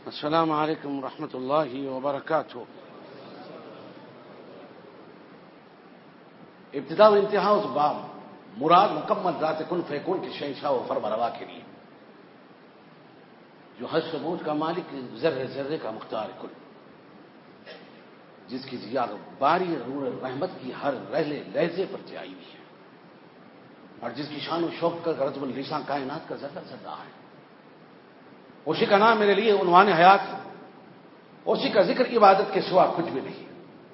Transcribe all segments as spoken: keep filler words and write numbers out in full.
السلام علیکم ورحمۃ اللہ وبرکاتہ۔ ابتدا و انتہا اس باب مراد مکمل ذات کن فیکون کے شہنشاہ و فرمانروا کے لیے، جو حج ثبوت کا مالک، ذرے ذرے کا مختار کل، جس کی زیادہ باری نور رحمت کی ہر رہلے لہجے پر آئی ہوئی ہے، اور جس کی شان و شوق کا رتب الرساں کائنات کا ذرہ ذرہ ہے۔ اسی کا نام میرے لیے عنوان حیات، اسی کا ذکر عبادت کے سوا کچھ بھی نہیں۔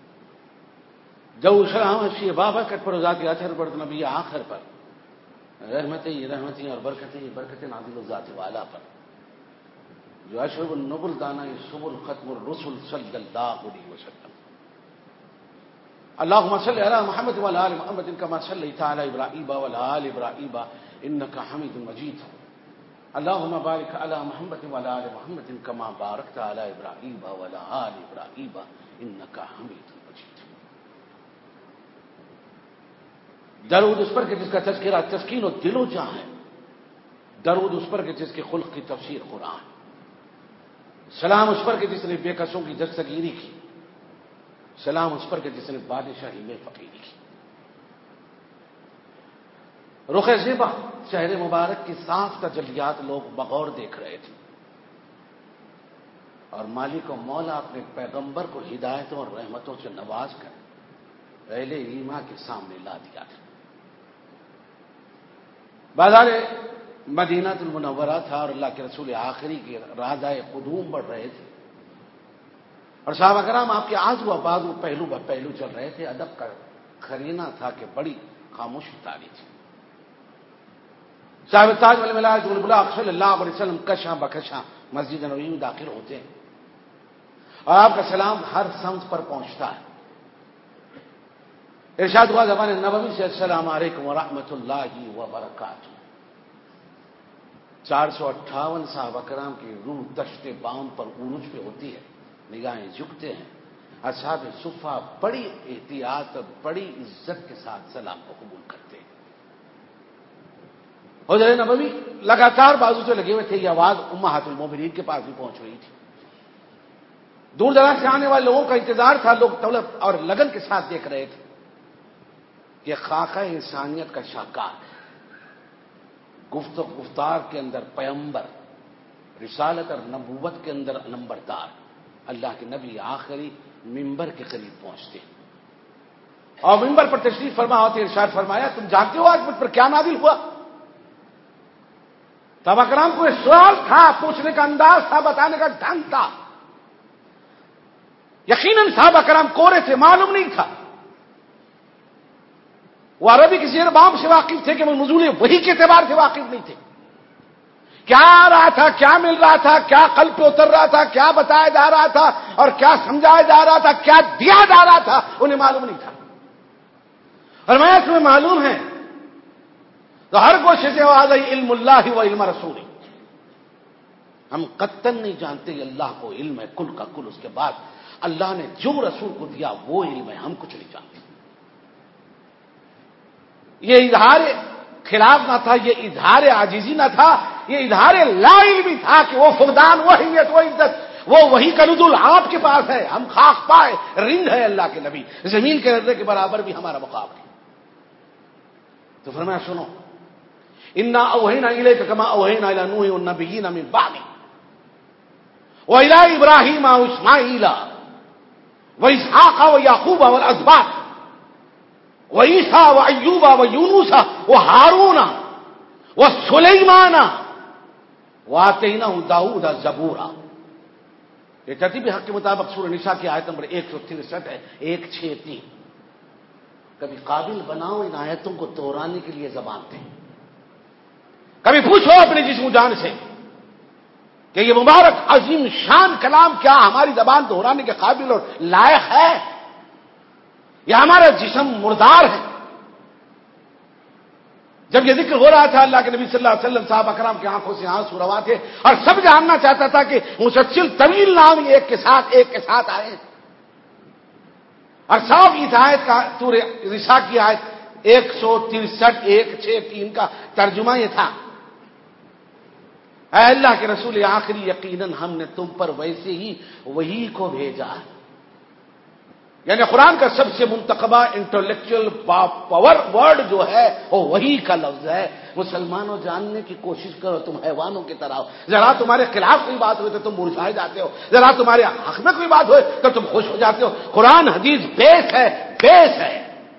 جو شرح اشی بابا کٹ پر ذات اثر پر نبی آخر پر رحمتیں رحمتیں اور برکتیں برکتیں نازل ذات والا پر، جو اشرب النبل دانا سبل ختم الرسل صلی اللہ علیہ وسلم۔ اللهم صل على محمد وعلى ال محمد كما صليت على ابراهيم وعلى ال ابراهيم انك حميد مجيد۔ اللهم بارك على محمد وعلى ال محمد كما باركت على ابراهيم وعلى ال ابراهيم انك حميد مجيد۔ درود اس پر کہ جس کا تذکرہ تسکین و دل و جاں ہے، درود اس پر کہ جس کے خلق کی تفسیر قرآن، سلام اس پر کہ جس نے بے کسوں کی دستگیری کی، سلام اس پر کہ جس نے بادشاہی میں فقیری کی۔ رخ زیبا شہر مبارک کی صاف تجلیات لوگ بغور دیکھ رہے تھے، اور مالک و مولا اپنے پیغمبر کو ہدایتوں اور رحمتوں سے نواز کر اہل ایمان کے سامنے لا دیا تھا۔ بازار مدینہ المنورہ تھا اور اللہ کے رسول آخری کے رازائے قدوم بڑھ رہے تھے، اور صحابہ کرام آپ کے آزو و بازو پہلو بہ پہلو چل رہے تھے۔ ادب کا قرینہ تھا کہ بڑی خاموشی تاری تھی۔ صاحب تاج والملاج والبلاغ صلی اللہ علیہ وسلم کشاں بکشاں مسجد نبوی میں داخل ہوتے ہیں، اور آپ کا سلام ہر سمت پر پہنچتا ہے۔ ارشاد ہوا زبان نبوی سے، السلام علیکم ورحمۃ اللہ وبرکاتہ۔ چار سو اٹھاون صحابہ کرام کی روح دشت بام پر عروج پہ ہوتی ہے، نگاہیں جھکتے ہیں۔ اصحاب صفہ بڑی احتیاط اور بڑی عزت کے ساتھ سلام کو قبول کرتے ہیں۔ حضرت نبوی لگاتار بازو سے لگے ہوئے تھے، یہ آواز امہات المومنین کے پاس بھی پہنچ رہی تھی۔ دور دراز سے آنے والے لوگوں کا انتظار تھا، لوگ طلب اور لگن کے ساتھ دیکھ رہے تھے کہ خاکہ انسانیت کا شاہکار، گفت و گفتار کے اندر پیمبر، رسالت اور نبوت کے اندر نمبردار اللہ کے نبی آخری ممبر کے قریب پہنچتے ہیں، اور ممبر پر تشریف فرما ہوتے ارشاد فرمایا، تم جانتے ہو آج مجھ پر کیا نازل ہوا؟ صحابہ کرام کو یہ سوال تھا، پوچھنے کا انداز تھا، بتانے کا ڈھنگ تھا۔ یقیناً صحابہ کرام کورے تھے، معلوم نہیں تھا، وہ عربی کی زیر بام سے واقف تھے کہ وہ نزول وحی کے اعتبار سے واقف نہیں تھے۔ کیا آ رہا تھا، کیا مل رہا تھا، کیا قلب پہ اتر رہا تھا، کیا بتایا جا رہا تھا اور کیا سمجھایا جا رہا تھا، کیا دیا جا رہا تھا، انہیں معلوم نہیں تھا۔ اور میں تمہیں معلوم ہے تو ہر کوشش سے آج علم اللہ و علم رسول، ہم قطعاً نہیں جانتے، اللہ کو علم ہے کل کا کل، اس کے بعد اللہ نے جو رسول کو دیا وہ علم ہے، ہم کچھ نہیں جانتے۔ یہ اظہار خلاف نہ تھا، یہ اظہار عاجزی نہ تھا، یہ اظہار لا علمی تھا کہ وہ فقدان، وہ حیت، وہ عزت، وہ وہی کا نزول آپ کے پاس ہے، ہم خاک پائے رند ہے اللہ کے نبی، زمین کے ذرے کے برابر بھی ہمارا مقام ہے۔ تو فرمایا سنو، انا اوحینا الیک کما اوحینا الی نوح والنبیین من بعد والی ابراہیم واسماعیل واسحاق ویعقوب والاسباط وعیسیٰ وایوب ویونس وہارون وسلیمان وآتیناہ داؤد زبورا۔ یہ ترتیب حق کے مطابق سورہ نساء کی آیت نمبر ایک سو ترسٹھ ہے، ایک چھ تین۔ کبھی قابل بناؤ ان آیتوں کو دہرانے کے لیے زبان دیں، کبھی پوچھو اپنے جسم و جان سے کہ یہ مبارک عظیم شان کلام کیا ہماری زبان دہرانے کے قابل اور لائق ہے؟ یہ ہمارا جسم مردار ہے۔ جب یہ ذکر ہو رہا تھا اللہ کے نبی صلی اللہ علیہ وسلم صحابہ کرام کی آنکھوں سے آنسو روا تھے، اور سب جاننا چاہتا تھا کہ مسلسل طویل نام ایک کے ساتھ ایک کے ساتھ آئے، اور صاحب اس آیت کا سورہ نساء کی آیت ایک سو ترسٹھ ایک چھ تین کا ترجمہ یہ تھا، اے اللہ کے رسول آخری یقیناً ہم نے تم پر ویسے ہی وحی کو بھیجا ہے. یعنی قرآن کا سب سے منتخبہ انٹلیکچوئل پاور ورڈ جو ہے وہ وحی کا لفظ ہے. مسلمانوں جاننے کی کوشش کرو تم حیوانوں کی طرح ہو. ذرا تمہارے خلاف کوئی بات ہوئی تو تم مرجھائے جاتے ہو, ذرا تمہارے حق میں کوئی بات ہوئے تو تم خوش ہو جاتے ہو. قرآن حدیث بیس ہے, بیس ہے.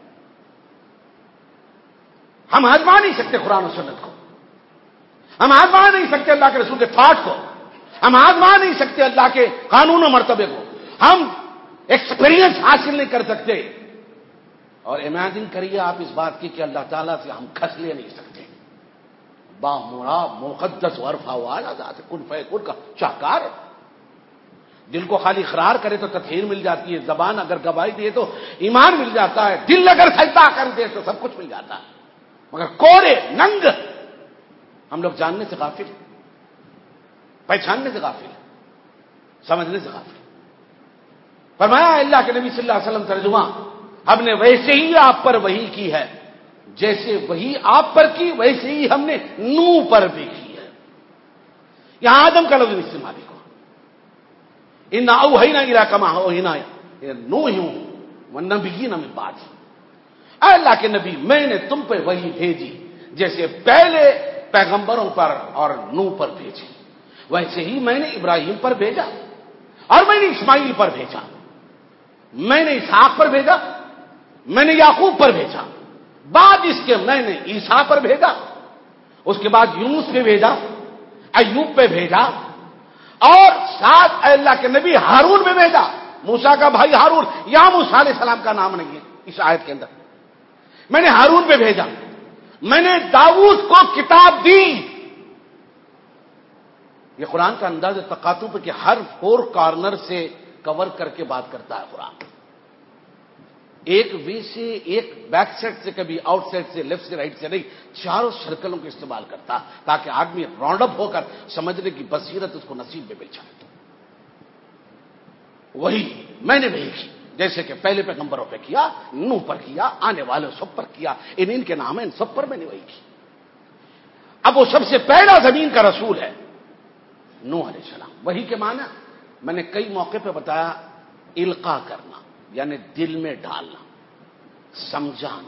ہم آزما نہیں سکتے قرآن و سنت کو, ہم آزما نہیں سکتے اللہ کے رسول کے تھاٹ کو, ہم آزما نہیں سکتے اللہ کے قانون و مرتبے کو, ہم ایکسپیرینس حاصل نہیں کر سکتے. اور امیجن کریے آپ اس بات کی کہ اللہ تعالیٰ سے ہم کھس لے نہیں سکتے. با مراب مقدس ورفا والا ذات کن فیکن کا شاہکار. دل کو خالی اقرار کرے تو تطہیر مل جاتی ہے, زبان اگر گواہی دے تو ایمان مل جاتا ہے, دل اگر سجدہ کر دے تو سب کچھ مل جاتا ہے. مگر کوڑے ننگ ہم لوگ جاننے سے غافل, پہچاننے سے غافل, سمجھنے سے غافل. فرمایا اللہ کے نبی صلی اللہ علیہ وسلم ترجمہ, ہم نے ویسے ہی آپ پر وحی کی ہے, جیسے وہی آپ پر کی ویسے ہی ہم نے نوح پر بھی کی ہے. یہاں آدم کا لفظ استعمال کو ان اوحینا الی کما اوحینا نوح والنبیین من بعد. اے اللہ کے نبی میں نے تم پہ وحی بھیجی جیسے پہلے پیغمبروں پر اور نوح پر بھیجی, ویسے ہی میں نے ابراہیم پر بھیجا, اور میں نے اسماعیل پر بھیجا, میں نے اسحاق پر بھیجا, میں نے یعقوب پر بھیجا, بعد اس کے میں نے عیسیٰ پر بھیجا, اس کے بعد یونس پہ بھیجا, ایوب پہ بھیجا, اور ساتھ اے اللہ کے نبی ہارون پہ بھیجا. موسیٰ کا بھائی ہارون, یا موسیٰ علیہ السلام کا نام نہیں ہے اس آیت کے اندر. میں نے ہارون پہ بھیجا, میں نے داؤد کو کتاب دی. یہ قرآن کا انداز تقاطب کہ ہر فور کارنر سے کور کر کے بات کرتا ہے قرآن. ایک وے سے, ایک بیک سائڈ سے, کبھی آؤٹ سائڈ سے, لیفٹ سے, رائٹ سے نہیں, چاروں سرکلوں کو استعمال کرتا تاکہ آدمی راؤنڈ اپ ہو کر سمجھنے کی بصیرت اس کو نصیب میں مل جائے. وہی میں نے بھی کی جیسے کہ پہلے پیغمبروں پہ کیا, نوح پر کیا, آنے والے سب پر کیا, ان ان کے نام ہیں, ان سب پر میں نے وہی کی. اب وہ سب سے پہلا زمین کا رسول ہے نوح علیہ السلام. وہی کے معنی میں نے کئی موقع پہ بتایا, القاء کرنا یعنی دل میں ڈالنا, سمجھانا,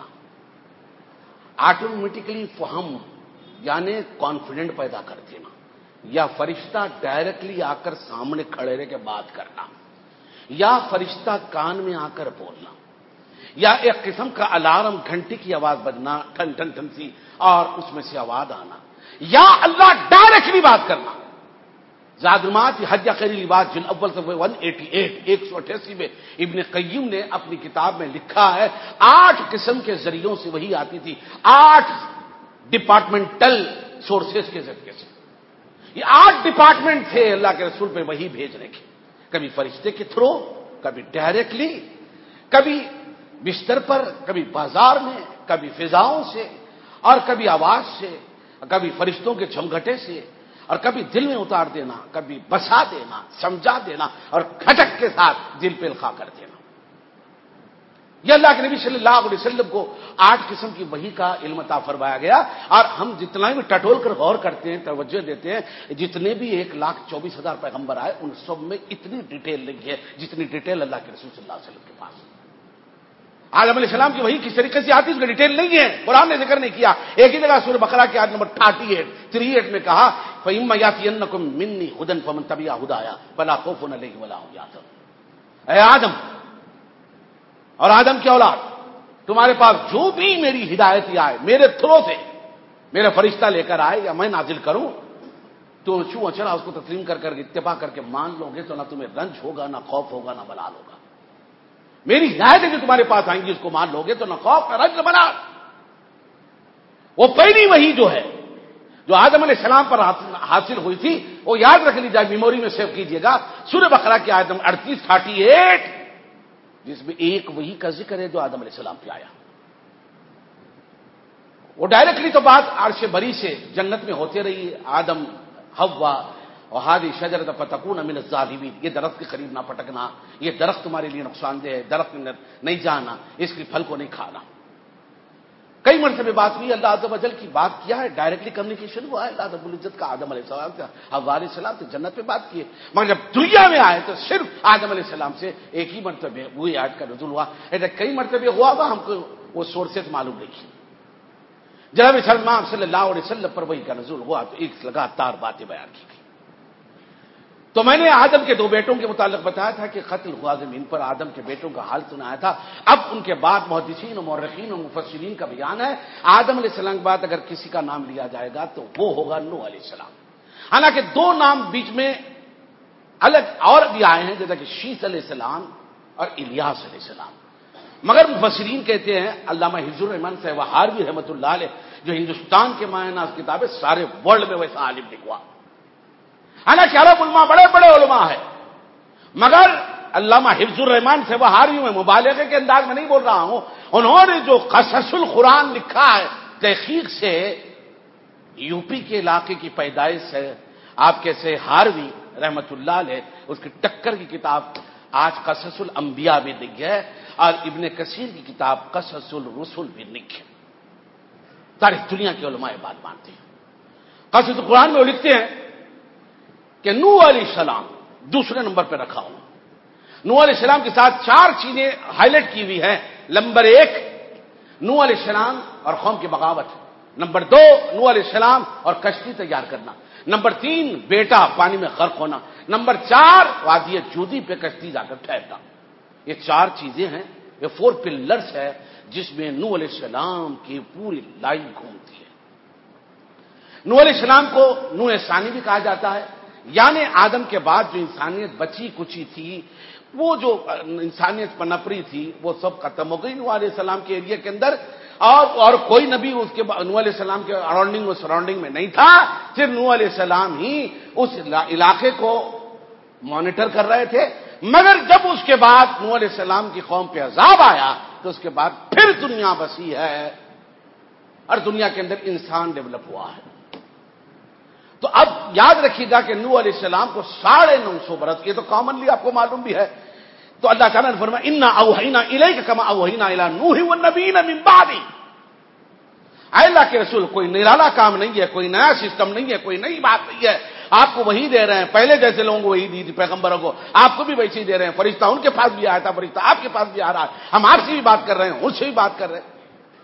آٹومیٹکلی فہم یعنی کانفیڈنٹ پیدا کر دینا, یا فرشتہ ڈائریکٹلی آ کر سامنے کھڑے رہ کے بات کرنا, یا فرشتہ کان میں آ کر بولنا, یا ایک قسم کا الارم گھنٹی کی آواز بجنا ٹھن ٹھن ٹھن سی اور اس میں سے آواز آنا, یا اللہ ڈائریکٹلی بات کرنا. زادمات حج خیری لباس جن اول سے ایک سو اٹھاسی ایک سو اٹھاسی میں ابن قیم نے اپنی کتاب میں لکھا ہے آٹھ قسم کے ذریعوں سے وہی آتی تھی, آٹھ ڈپارٹمنٹل سورسز کے ذریعے سے. یہ آٹھ ڈپارٹمنٹ تھے اللہ کے رسول پہ وہی بھیجنے کے, کبھی فرشتے کے تھرو, کبھی ڈائریکٹلی, کبھی بستر پر, کبھی بازار میں, کبھی فضاؤں سے, اور کبھی آواز سے, کبھی فرشتوں کے جھمگھٹے سے, اور کبھی دل میں اتار دینا, کبھی بسا دینا, سمجھا دینا, اور کھٹک کے ساتھ دل پہ القاء کر دینا. یہ اللہ کے نبی صلی اللہ علیہ وسلم کو آٹھ قسم کی وحی کا علم عطا فرمایا گیا. اور ہم جتنا بھی ٹٹول کر غور کرتے ہیں, توجہ دیتے ہیں, جتنے بھی ایک لاکھ چوبیس ہزار پیغمبر آئے ان سب میں اتنی ڈیٹیل نہیں ہے جتنی ڈیٹیل اللہ کے رسول صلی اللہ علیہ وسلم کے پاس. آدم علیہ السلام کی وحی کس طریقے سے آتی اس میں ڈیٹیل نہیں ہے, قرآن نے ذکر نہیں کیا. ایک ہی جگہ سورہ بقرہ کی آیت نمبر اڑتیس اڑتیس میں کہا فَإِمَّا يَأْتِيَنَّكُم مِّنِّي هُدًى فَمَن تَبِعَ هُدَايَ فَلَا خَوْفٌ عَلَيْهِمْ وَلَا هُمْ يَحْزَنُونَ. اے آدم اور آدم کی اولاد, تمہارے پاس جو بھی میری ہدایت آئے, میرے تھرو سے, میرا فرشتہ لے کر آئے یا میں نازل کروں, تو چوں اچرا اس کو تسلیم کر کر اتباع کر کے مان لو گے تو نہ تمہیں رنج ہوگا, نہ خوف ہوگا, نہ ملال ہوگا. میری ہدایتیں جو تمہارے پاس آئیں گی اس کو مان لو گے تو نہ خوف, نہ رنج, نہ ملال. وہ پہلی وحی جو ہے جو آدم علیہ السلام پر حاصل ہوئی تھی وہ یاد رکھ لی جائے, میموری میں سیو کیجئے گا. سورہ بقرہ کی آیت نمبر اڑتیس اڑتیس جس میں ایک وحی کا ذکر ہے جو آدم علیہ السلام پہ آیا. وہ ڈائریکٹلی تو بات عرش بری سے جنت میں ہوتے رہی, آدم حوا اور ہادی شجرۃ فتکون من الظالمین, یہ درخت کے قریب نہ پٹکنا, یہ درخت تمہارے لیے نقصان دہ ہے, درخت میں نہیں جانا, اس کے پھل کو نہیں کھانا. کئی مرتبہ بات ہوئی، اللہ عز و جل کی بات کیا ہے، ڈائریکٹلی کمیونیکیشن ہوا ہے اللہ رب العزت کا آدم علیہ السلام سے، حوا علیہ السلام سے جنت پہ بات کی ہے، مگر جب دنیا میں آئے تو صرف آدم علیہ السلام سے ایک ہی مرتبہ وہی آیت کا نزول ہوا، ایسا کئی مرتبہ ہوا ہوا ہم کو وہ سورسز معلوم نہیں۔ جناب سلمان صلی اللہ علیہ وسلم پر وہی کا نزول ہوا تو ایک لگاتار باتیں بیان کی گئی۔ تو میں نے آدم کے دو بیٹوں کے متعلق بتایا تھا کہ قتل ہوا زمین پر، آدم کے بیٹوں کا حال سنایا تھا۔ اب ان کے بعد محدثین و مورخین و مفسرین کا بیان ہے، آدم علیہ السلام کے بعد اگر کسی کا نام لیا جائے گا تو وہ ہوگا نوح علیہ السلام۔ حالانکہ دو نام بیچ میں الگ اور بھی آئے ہیں، جیسا کہ شیث علیہ السلام اور الیاس علیہ السلام، مگر مفسرین کہتے ہیں، علامہ حفظ الرحمان صاحب ہاروی رحمۃ اللہ علیہ جو ہندوستان کے مایہ ناز کتابیں سارے ورلڈ میں ویسا عالم لکھوا، حالانکہ عرب علماء بڑے بڑے علماء ہیں، مگر علامہ حفظ الرحمان سے وہ ہاروی میں مبالغے کے انداز میں نہیں بول رہا ہوں، انہوں نے جو قصص القرآن لکھا ہے تحقیق سے، یو پی کے علاقے کی پیدائش ہے آپ کیسے ہاروی رحمت اللہ علیہ، اس کی ٹکر کی کتاب آج قصص الانبیاء بھی لکھ ہے، اور ابن کثیر کی کتاب قصص الرسل بھی لکھ ہے۔ ساری دنیا کے علماء یہ بات مانتے ہیں۔ قصص القرآن میں وہ لکھتے ہیں کہ نوح علیہ السلام دوسرے نمبر پہ رکھا ہوں، نوح علیہ السلام کے ساتھ چار چیزیں ہائی لائٹ کی ہوئی ہیں۔ نمبر ایک، نوح علیہ السلام اور قوم کی بغاوت۔ نمبر دو، نوح علیہ السلام اور کشتی تیار کرنا۔ نمبر تین، بیٹا پانی میں غرق ہونا۔ نمبر چار، وادی جودی پہ کشتی جا کر ٹھہرنا۔ یہ چار چیزیں ہیں، یہ فور پلرز ہے جس میں نوح علیہ السلام کی پوری لائن گھومتی ہے۔ نوح علیہ السلام کو نوح ثانی بھی کہا جاتا ہے، یعنی آدم کے بعد جو انسانیت بچی کچی تھی، وہ جو انسانیت پنپری تھی وہ سب ختم ہو گئی نوح علیہ السلام کے ایریا کے اندر، اور اور کوئی نبی اس کے نوح علیہ السلام کے اراؤنڈنگ اور سراؤنڈنگ میں نہیں تھا، صرف نوح علیہ السلام ہی اس علاقے کو مانیٹر کر رہے تھے۔ مگر جب اس کے بعد نوح علیہ السلام کی قوم پہ عذاب آیا تو اس کے بعد پھر دنیا بسی ہے اور دنیا کے اندر انسان ڈیولپ ہوا ہے۔ تو اب یاد رکھیے گا کہ نوح علیہ السلام کو ساڑھے نو سو برس، یہ تو کامنلی آپ کو معلوم بھی ہے، تو اللہ تعالیٰ نے فرمایا انا اوحینا الیک کما اوحینا الی نوح والنبیین من بعدی۔ اے اللہ کے رسول، کوئی نرالا کام نہیں ہے، کوئی نیا سسٹم نہیں ہے، کوئی نئی بات نہیں ہے، آپ کو وہی دے رہے ہیں، پہلے جیسے لوگوں کو وہی دی تھی پیغمبروں کو، آپ کو بھی ویسے ہی دے رہے ہیں۔ فرشتہ ان کے پاس بھی آیا تھا، فرشتہ آپ کے پاس بھی آ رہا ہے، ہم آپ سے بھی بات کر رہے ہیں، ان سے بھی بات کر رہے ہیں۔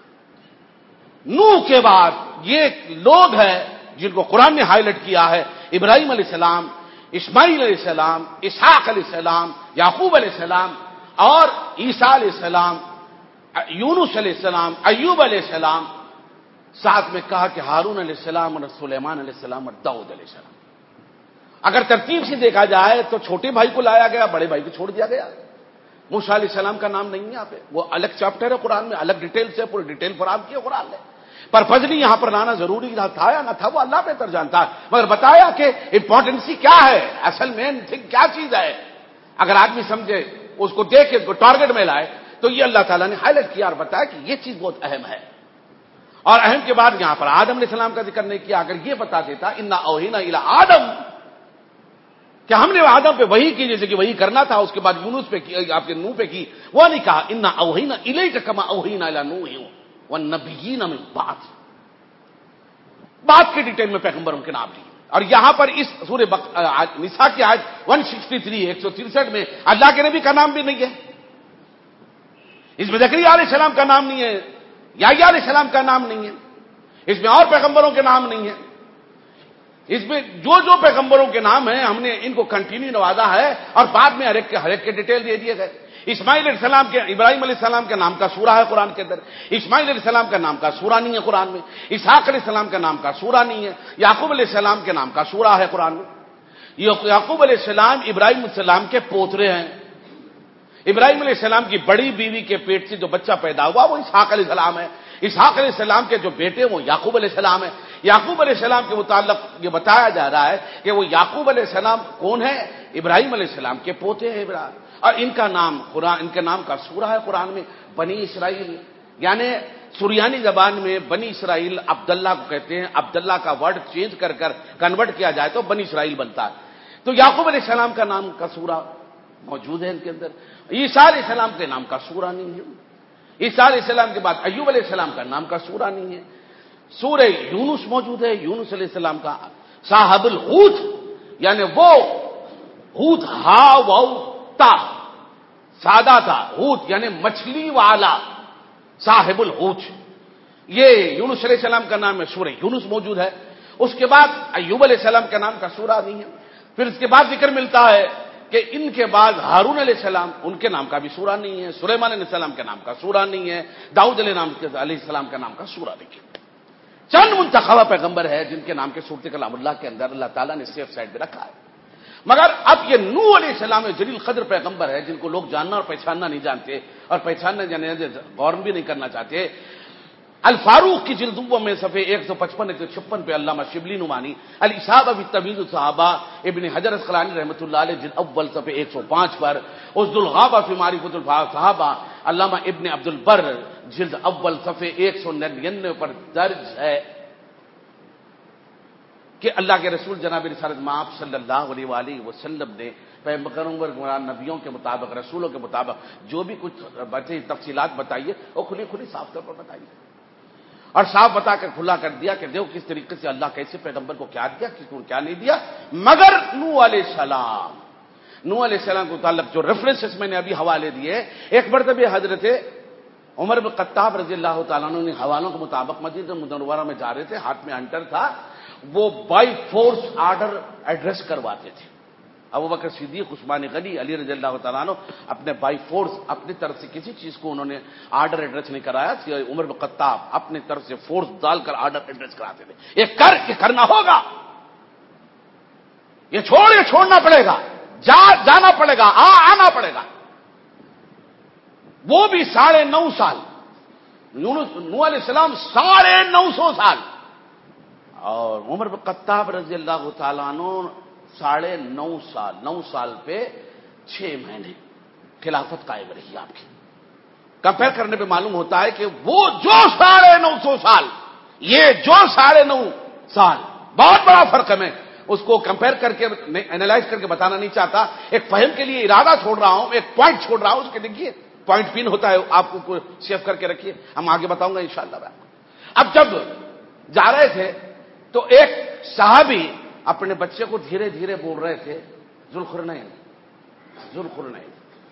نوح کے بعد یہ لوگ ہیں جن کو قرآن نے ہائی لائٹ کیا ہے، ابراہیم علیہ السلام، اسماعیل علیہ السلام، اسحاق علیہ السلام، یعقوب علیہ السلام اور عیسیٰ علیہ السلام، یونس علیہ السلام، ایوب علیہ السلام، ساتھ میں کہا کہ ہارون علیہ السلام اور سلیمان علیہ السلام اور داؤد علیہ السلام۔ اگر ترتیب سے دیکھا جائے تو چھوٹے بھائی کو لایا گیا، بڑے بھائی کو چھوڑ دیا گیا۔ موسیٰ علیہ السلام کا نام نہیں ہے یہاں پہ، وہ الگ چیپٹر ہے قرآن میں، الگ ڈیٹیل سے پوری ڈیٹیل فراہم کی ہے قرآن نے، پر فضلی یہاں پر لانا ضروری تھا یا نہ تھا وہ اللہ بہتر جانتا ہے، مگر بتایا کہ امپورٹنسی کیا ہے، اصل مین تھنگ کیا چیز ہے، اگر آدمی سمجھے اس کو دیکھے اس کو ٹارگٹ میں لائے تو یہ اللہ تعالیٰ نے ہائی لائٹ کیا اور بتایا کہ یہ چیز بہت اہم ہے۔ اور اہم کے بعد یہاں پر آدم علیہ السلام کا ذکر نہیں کیا، اگر یہ بتا دیتا انا اوحینا الی آدم کہ ہم نے آدم پہ وہی کی جیسے کہ وہی کرنا تھا، اس کے بعد یونس پہ کی، آپ کے نوح پہ کی، وہ نہیں کہا انا اوحینا الیک کما اوحینا الی نوح والنبیین من بعد، بعد کی ڈیٹیل میں پیغمبروں کے نام لیے۔ اور یہاں پر اس سورہ نساء کی آیت ایک سو تریسٹھ میں اللہ کے نبی کا نام بھی نہیں ہے، اس میں زکریا علیہ السلام کا نام نہیں ہے، یحییٰ علیہ السلام کا نام نہیں ہے، اس میں اور پیغمبروں کے نام نہیں ہے، اس میں جو جو پیغمبروں کے نام ہیں ہم نے ان کو کنٹینیو نوازا ہے اور بعد میں ہر ایک کے ہر ایک کے ڈیٹیل دے دیے گئے۔ اسماعیل علیہ السلام کے، ابراہیم علیہ السلام کے نام کا سورہ ہے قرآن کے اندر، اسماعیل علیہ السلام کا نام کا سورہ نہیں ہے قرآن میں، اسحاق علیہ السلام کا نام کا سورہ نہیں ہے، یعقوب علیہ السلام کے نام کا سورہ ہے قرآن میں۔ یعقوب علیہ السلام ابراہیم علیہ السلام کے پوترے ہیں، ابراہیم علیہ السلام کی بڑی بیوی کے پیٹ سے جو بچہ پیدا ہوا وہ اسحاق علیہ السلام ہے، اسحاق علیہ السلام کے جو بیٹے وہ یعقوب علیہ السلام ہے۔ یعقوب علیہ السلام کے متعلق یہ بتایا جا رہا ہے کہ وہ یعقوب علیہ السلام کون ہے؟ ابراہیم علیہ السلام کے پوتے ہیں ابراہیم، اور ان کا نام قرآن، ان کے نام کا سورہ ہے قرآن میں بنی اسرائیل، یعنی سریانی زبان میں بنی اسرائیل عبداللہ کو کہتے ہیں، عبداللہ کا ورڈ چینج کر کر کنورٹ کیا جائے تو بنی اسرائیل بنتا ہے۔ تو یعقوب علیہ السلام کا نام کا سورہ موجود ہے ان کے اندر، عیسیٰ علیہ السلام کے نام کا سورہ نہیں ہے، عیسیٰ علیہ السلام کے بعد ایوب علیہ السلام کا نام کا سورہ نہیں ہے. سورہ یونس موجود ہے, یونس علیہ السلام کا, صاحب الحوت یعنی وہ حوت ہا واو تا سادہ تھا, حوت یعنی مچھلی والا, صاحب الحوت, یہ یونس علیہ السلام کا نام ہے, سورہ یونس موجود ہے. اس کے بعد ایوب علیہ السلام کا نام کا سورہ نہیں ہے. پھر اس کے بعد ذکر ملتا ہے کہ ان کے بعد ہارون علیہ السلام, ان کے نام کا بھی سورہ نہیں ہے, سلیمان علیہ السلام کے نام کا سورہ نہیں ہے, داؤد علیہ السلام کا نام کا سورہ نہیں ہے. چند منتخبہ پیغمبر ہے جن کے نام کے صورت کلام اللہ کے اندر اللہ تعالیٰ نے سیف سائڈ میں رکھا ہے. مگر اب یہ نوح علیہ السلام جلیل قدر پیغمبر ہے جن کو لوگ جاننا اور پہچاننا نہیں جانتے, اور پہچاننا جانے غور بھی نہیں کرنا چاہتے. الفاروق کی جلد اول میں صفحے ایک سو پچپن ایک سو چھپن پہ علامہ شبلی نعمانی الاصابہ فی تمییز الصحابہ ابن حجر اسقلانی رحمۃ اللہ علیہ جلد اول صفحے ایک سو پانچ پر, اسد الغابہ فی معرفۃ الصحابہ علامہ ابن عبد البر جلد اول صفحے ایک سو ننانوے پر درج ہے کہ اللہ کے رسول جناب رسالت مآب صلی اللہ علیہ وآلہ وسلم نے پیغمبروں نبیوں کے مطابق, رسولوں کے مطابق جو بھی کچھ بچے تفصیلات بتائیے وہ کھلی کھلی صاف طور پر بتائیے, اور صاف بتا کر کھلا کر دیا کہ دیکھو کس طریقے سے اللہ کیسے پیغمبر کو کیا دیا, کس کو کیا نہیں دیا. مگر نوح علیہ السلام, نوح علیہ السلام کو تعلق جو ریفرنسز میں نے ابھی حوالے دیے, ایک مرتبہ حضرت عمر بن خطاب رضی اللہ تعالیٰ عنہ نے حوالوں کے مطابق مسجد منورہ میں جا رہے تھے, ہاتھ میں ہنٹر تھا, وہ بائی فورس آرڈر ایڈریس کرواتے تھے. ابو بکر صدیق, عثمان غنی, علی رضی اللہ تعالیٰ عنہ اپنے بائی فورس اپنی طرف سے کسی چیز کو انہوں نے آرڈر ایڈریس نہیں کرایا. عمر بن خطاب اپنی طرف سے فورس ڈال کر آرڈر ایڈریس کراتے تھے. یہ کر کے کرنا ہوگا, یہ چھوڑ یہ چھوڑنا پڑے گا, جا جانا پڑے گا, آ آنا پڑے گا. وہ بھی ساڑھے نو سال, نوح علیہ السلام ساڑھے نو سو سال, اور عمر بن خطاب رضی اللہ تعالیٰ عنہ ساڑھے نو سال, نو سال پہ چھ مہینے خلافت قائم رہی آپ کی. کمپیئر کرنے پہ معلوم ہوتا ہے کہ وہ جو ساڑھے نو سو سال, یہ جو ساڑھے نو سال, بہت بڑا فرق ہے. میں اس کو کمپیئر کر کے اینالائز کر کے بتانا نہیں چاہتا, ایک فہم کے لیے ارادہ چھوڑ رہا ہوں, ایک پوائنٹ چھوڑ رہا ہوں, اس کے دیکھیے پوائنٹ پین ہوتا ہے, آپ کو سیو کر کے رکھیے, ہم آگے بتاؤں گا انشاءاللہ. اب جب جا رہے تھے تو ایک صحابی اپنے بچے کو دھیرے دھیرے بول رہے تھے, ذوالقرنین ذوالقرنین,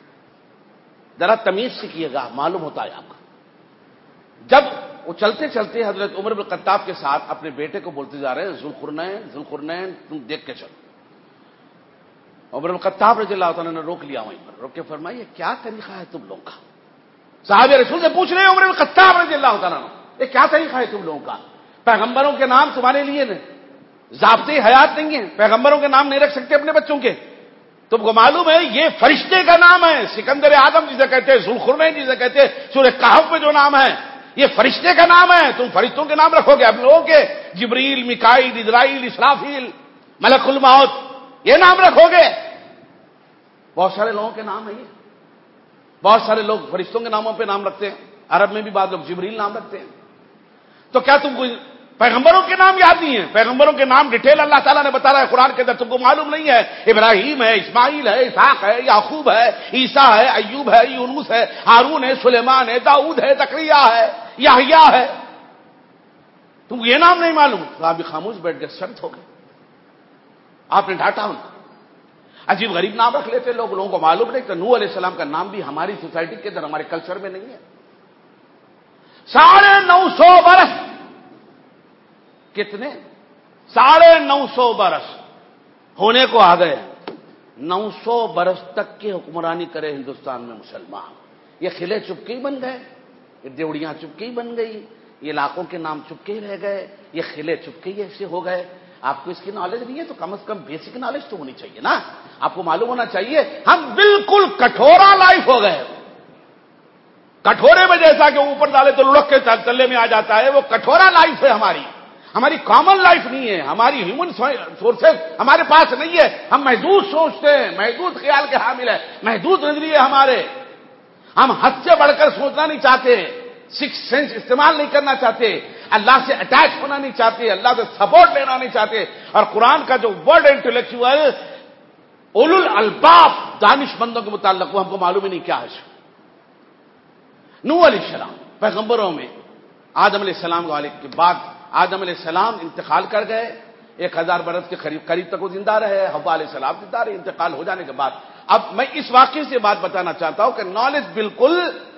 ذرا تمیز سیکھیے گا, معلوم ہوتا ہے آپ کو. جب وہ چلتے چلتے حضرت عمر بن خطاب کے ساتھ اپنے بیٹے کو بولتے جا رہے ہیں ذوالقرنین ذوالقرنین, تم دیکھ کے چلو. عمر بن خطاب رضی اللہ تعالیٰ نے روک لیا, وہیں پر روک کے فرمایا یہ کیا طریقہ ہے تم لوگوں کا. صحابہ رسول سے پوچھ رہے ہیں عمر بن خطاب رضی اللہ تعالیٰ عنہ, یہ کیا طریقہ ہے تم لوگوں کا, پیغمبروں کے نام تمہارے لیے ضابطے حیات نہیں ہیں, پیغمبروں کے نام نہیں رکھ سکتے اپنے بچوں کے. تم کو معلوم ہے یہ فرشتے کا نام ہے, سکندر اعظم جسے کہتے ہیں, ذوالقرنین جسے کہتے ہیں, سورہ کہف میں جو نام ہے یہ فرشتے کا نام ہے. تم فرشتوں کے نام رکھو گے اپنے لوگوں کے, جبریل, میکائیل, اسرافیل, اسرافیل, ملک الموت, یہ نام رکھو گے. بہت سارے لوگوں کے نام ہیں یہ, بہت سارے لوگ فرشتوں کے ناموں پہ نام رکھتے ہیں, عرب میں بھی بعض لوگ جبریل نام رکھتے ہیں. تو کیا تم کو پیغمبروں کے نام یاد نہیں ہے؟ پیغمبروں کے نام ڈیٹیل اللہ تعالیٰ نے بتا رہا ہے قرآن کے اندر, تم کو معلوم نہیں ہے؟ ابراہیم ہے, اسماعیل ہے, اسحاق ہے, یعقوب ہے, عیسیٰ ہے, ایوب ہے, یونس ہے, ہارون ہے, سلیمان ہے, داؤد ہے, زکریا ہے, یحییٰ ہے. تم کو یہ نام نہیں معلوم؟ تو آپ بھی خاموش بیٹھ گئے, شرط ہو گئے, آپ نے ڈانٹا ان کو. عجیب غریب نام رکھ لیتے لوگ, لوگوں کو معلوم نہیں کہ نوح علیہ السلام کا نام بھی ہماری سوسائٹی کے اندر, ہمارے کلچر میں نہیں ہے. ساڑھے نو سو برس, کتنے ساڑھے نو سو برس ہونے کو آ گئے. نو سو برس تک کی حکمرانی کرے ہندوستان میں مسلمان. یہ قلعے چپکے ہی بن گئے, یہ دیوڑیاں چپکے ہی بن گئی, یہ علاقوں کے نام چپکے ہی رہ گئے, یہ قلعے چپکے ہی ایسے ہو گئے. آپ کو اس کی نالج نہیں ہے تو کم از کم بیسک نالج تو ہونی چاہیے نا. آپ کو معلوم ہونا چاہیے ہم بالکل کٹھورا لائف ہو گئے. کٹھورے میں جیسا کہ اوپر ڈالے تو لڑک کے تلے میں آ جاتا ہے, وہ کٹھورا لائف ہے ہماری, ہماری کامن لائف نہیں ہے, ہماری ہیومن سورسز ہمارے پاس نہیں ہے. ہم محدود سوچتے ہیں, محدود خیال کے حامل ہے, محدود نظریے ہمارے. ہم حد سے بڑھ کر سوچنا نہیں چاہتے, سکس سینس استعمال نہیں کرنا چاہتے, اللہ سے اٹیچ ہونا نہیں چاہتے, اللہ سے سپورٹ لینا نہیں چاہتے. اور قرآن کا جو ورڈ انٹلیکچوئل اولو الالباب دانش مندوں کے متعلق وہ ہم کو معلوم ہی نہیں کیا ہے. نوح علیہ السلام پیغمبروں میں آدم علیہ السلام والے کے بعد آدم علیہ السلام انتقال کر گئے، ایک ہزار برس کے قریب قریب تک وہ زندہ رہے، حوا علیہ السلام زندہ رہے انتقال ہو جانے کے بعد۔ اب میں اس واقعے سے بات بتانا چاہتا ہوں کہ نالج بالکل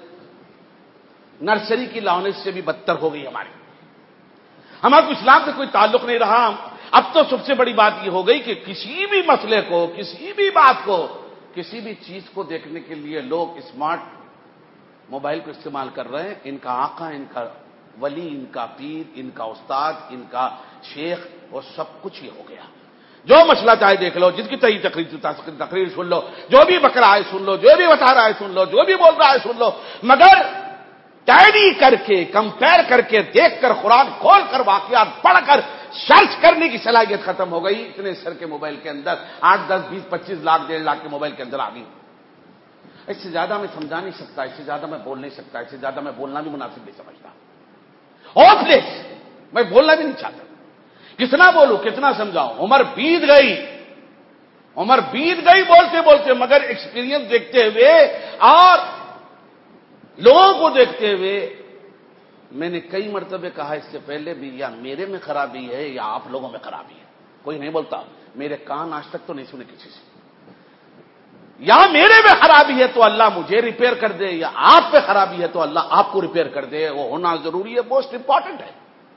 نرسری کی نالج سے بھی بدتر ہو گئی ہماری، ہمارا کو اسلام سے کوئی تعلق نہیں رہا۔ اب تو سب سے بڑی بات یہ ہو گئی کہ کسی بھی مسئلے کو، کسی بھی بات کو، کسی بھی چیز کو دیکھنے کے لیے لوگ اسمارٹ موبائل کو استعمال کر رہے ہیں۔ ان کا آقا، ان کا ولی، ان کا پیر، ان کا استاد، ان کا شیخ، وہ سب کچھ ہی ہو گیا۔ جو مسئلہ چاہے دیکھ لو، جس کی صحیح تقریر تقریر سن لو، جو بھی بک رہا ہے سن لو، جو بھی بتا رہا ہے سن لو، جو بھی بول رہا ہے سن لو، مگر ٹیلی کر کے، کمپیئر کر کے، دیکھ کر، قرآن کھول کر، واقعات پڑھ کر سرچ کرنے کی صلاحیت ختم ہو گئی۔ اتنے سر کے موبائل کے اندر آٹھ دس بیس پچیس لاکھ ڈیڑھ لاکھ کے موبائل کے اندر آ گئی۔ اس سے زیادہ میں سمجھا نہیں سکتا، اس سے زیادہ میں بول نہیں سکتا، اس سے زیادہ میں بولنا بھی مناسب نہیں سمجھتا۔ ہوپ لیس، میں بولنا بھی نہیں چاہتا۔ کتنا بولوں، کتنا سمجھاؤں؟ عمر بیت گئی، عمر بیت گئی بولتے بولتے، مگر ایکسپیرینس دیکھتے ہوئے اور لوگوں کو دیکھتے ہوئے میں نے کئی مرتبہ کہا اس سے پہلے بھی، یا میرے میں خرابی ہے یا آپ لوگوں میں خرابی ہے۔ کوئی نہیں بولتا، میرے کان آج تک تو نہیں سنے کسی سے۔ یا میرے میں خرابی ہے تو اللہ مجھے ریپیئر کر دے، یا آپ پہ خرابی ہے تو اللہ آپ کو ریپیئر کر دے، وہ ہونا ضروری ہے، موسٹ امپورٹنٹ ہے۔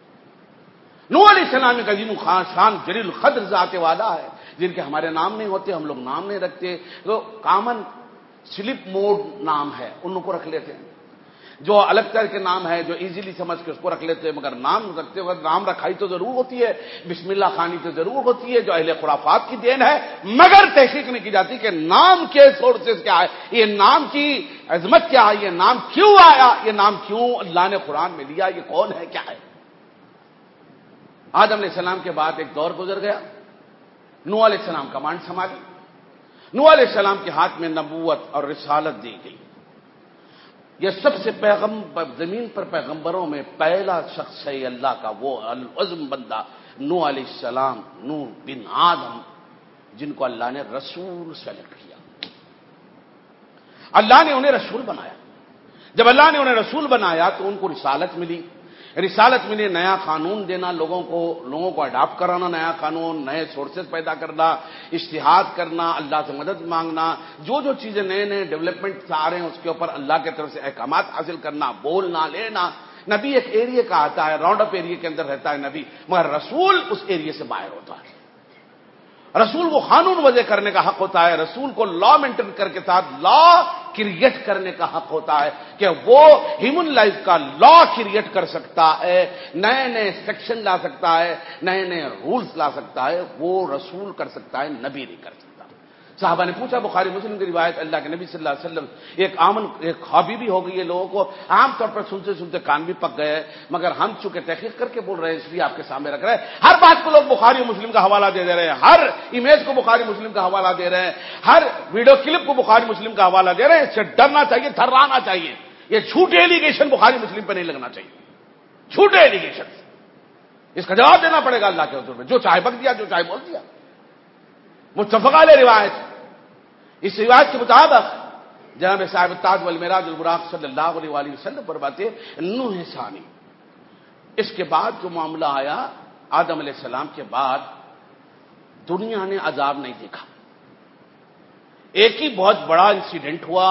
نوح علیہ السلام ایک عظیم خان شان جلیل القدر ذات والا ہے، جن کے ہمارے نام نہیں ہوتے، ہم لوگ نام نہیں رکھتے، تو کامن سلپ موڈ نام ہے ان کو رکھ لیتے ہیں، جو الگ طرح کے نام ہے جو ایزیلی سمجھ کے اس کو رکھ لیتے ہیں، مگر نام رکھتے وقت نام رکھائی تو ضرور ہوتی ہے، بسم اللہ خانی تو ضرور ہوتی ہے، جو اہل خرافات کی دین ہے، مگر تحقیق نہیں کی جاتی کہ نام کے سورسز کیا ہے، یہ نام کی عظمت کیا ہے، یہ نام کیوں آیا، یہ نام کیوں اللہ نے قرآن میں لیا، یہ کون ہے، کیا ہے۔ آدم علیہ السلام کے بعد ایک دور گزر گیا، نوح علیہ السلام کمانڈ سنبھالی، نوح علیہ السلام کے ہاتھ میں نبوت اور رسالت دی گئی۔ یہ سب سے پیغمبر، زمین پر پیغمبروں میں پہلا شخص ہے اللہ کا وہ العظم بندہ نوح علیہ السلام، نوح بن آدم، جن کو اللہ نے رسول سلیکٹ کیا۔ اللہ نے انہیں رسول بنایا۔ جب اللہ نے انہیں رسول بنایا تو ان کو رسالت ملی، رسالت ملی نیا قانون دینا لوگوں کو، لوگوں کو اڈاپٹ کرانا نیا قانون، نئے سورسز پیدا کرنا، اجتہاد کرنا، اللہ سے مدد مانگنا، جو جو چیزیں نئے نئے ڈیولپمنٹ آ رہے ہیں اس کے اوپر اللہ کی طرف سے احکامات حاصل کرنا، بولنا لینا۔ نبی ایک ایریا کا آتا ہے، راؤنڈ اپ ایریا کے اندر رہتا ہے نبی، مگر رسول اس ایریا سے باہر ہوتا ہے۔ رسول وہ قانون وضع کرنے کا حق ہوتا ہے، رسول کو لا مینٹین کر کے ساتھ لا کریٹ کرنے کا حق ہوتا ہے کہ وہ ہیومن لائف کا لا کریٹ کر سکتا ہے، نئے نئے سیکشن لا سکتا ہے، نئے نئے رولز لا سکتا ہے، وہ رسول کر سکتا ہے، نبی نہیں کر سکتا۔ صحابہ نے پوچھا، بخاری مسلم کی روایت، اللہ کے نبی صلی اللہ علیہ وسلم ایک عامن ایک ہابی بھی ہو گئی ہے لوگوں کو، عام طور پر سنتے سنتے کان بھی پک گئے، مگر ہم چونکہ تحقیق کر کے بول رہے ہیں اس لیے آپ کے سامنے رکھ رہے ہیں۔ ہر بات کو لوگ بخاری مسلم کا حوالہ دے دے رہے ہیں، ہر امیج کو بخاری مسلم کا حوالہ دے رہے ہیں، ہر ویڈیو کلپ کو بخاری مسلم کا حوالہ دے رہے ہیں۔ اس سے ڈرنا چاہیے، تھرانا چاہیے، یہ جھوٹے ایلیگیشن بخاری مسلم پہ نہیں لگنا چاہیے، جھوٹے ایلیگیشن، اس کا جواب دینا پڑے گا اللہ کے حضور میں، جو چاہے بک دیا، جو چاہے بول دیا۔ متفق علیہ روایت، اس روایت کے مطابق جناب صاحب التاج والمعراج البراق صلی اللہ علیہ وآلہ وسلم فرماتے ہیں، نوح ثانی، اس کے بعد جو معاملہ آیا آدم علیہ السلام کے بعد، دنیا نے عذاب نہیں دیکھا۔ ایک ہی بہت بڑا انسیڈنٹ ہوا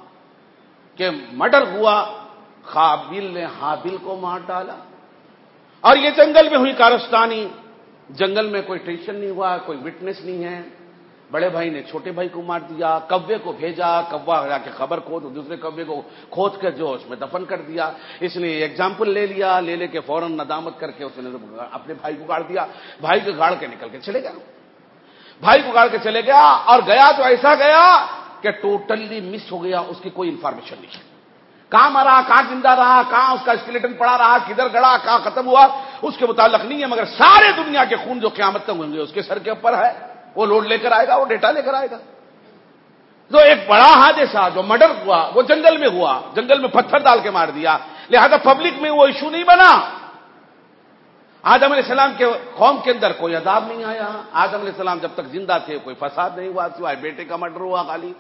کہ مرڈر ہوا، قابیل نے حابیل کو مار ڈالا، اور یہ جنگل میں ہوئی کارستانی، جنگل میں کوئی ٹینشن نہیں ہوا، کوئی وٹنس نہیں ہے، بڑے بھائی نے چھوٹے بھائی کو مار دیا، کوے کو بھیجا، کوا جا کے خبر کھود، دوسرے کوے کو کھود کر جو اس میں دفن کر دیا۔ اس نے ایگزامپل لے لیا، لے لے کے فوراً ندامت کر کے اس نے اپنے بھائی کو گاڑ دیا، بھائی کو گاڑ کے نکل کے چلے گیا، بھائی کو گاڑ کے چلے گیا، اور گیا تو ایسا گیا کہ ٹوٹلی مس ہو گیا، اس کی کوئی انفارمیشن نہیں، کہاں مرا، کہاں زندہ رہا، کہاں اس کا اسکیلیٹن پڑا رہا، کدھر گڑا، کہاں ختم ہوا، اس کے متعلق نہیں ہے، مگر سارے دنیا کے خون جو قیامت تک ہوں گے اس کے سر کے اوپر ہے، وہ لوڈ لے کر آئے گا، وہ ڈیٹا لے کر آئے گا۔ تو ایک بڑا حادثہ جو مرڈر ہوا وہ جنگل میں ہوا، جنگل میں پتھر ڈال کے مار دیا، لہذا پبلک میں وہ ایشو نہیں بنا۔ آدم علیہ السلام کے قوم کے اندر کوئی عذاب نہیں آیا، آدم علیہ السلام جب تک زندہ تھے کوئی فساد نہیں ہوا، سوائے بیٹے کا مرڈر ہوا خالی،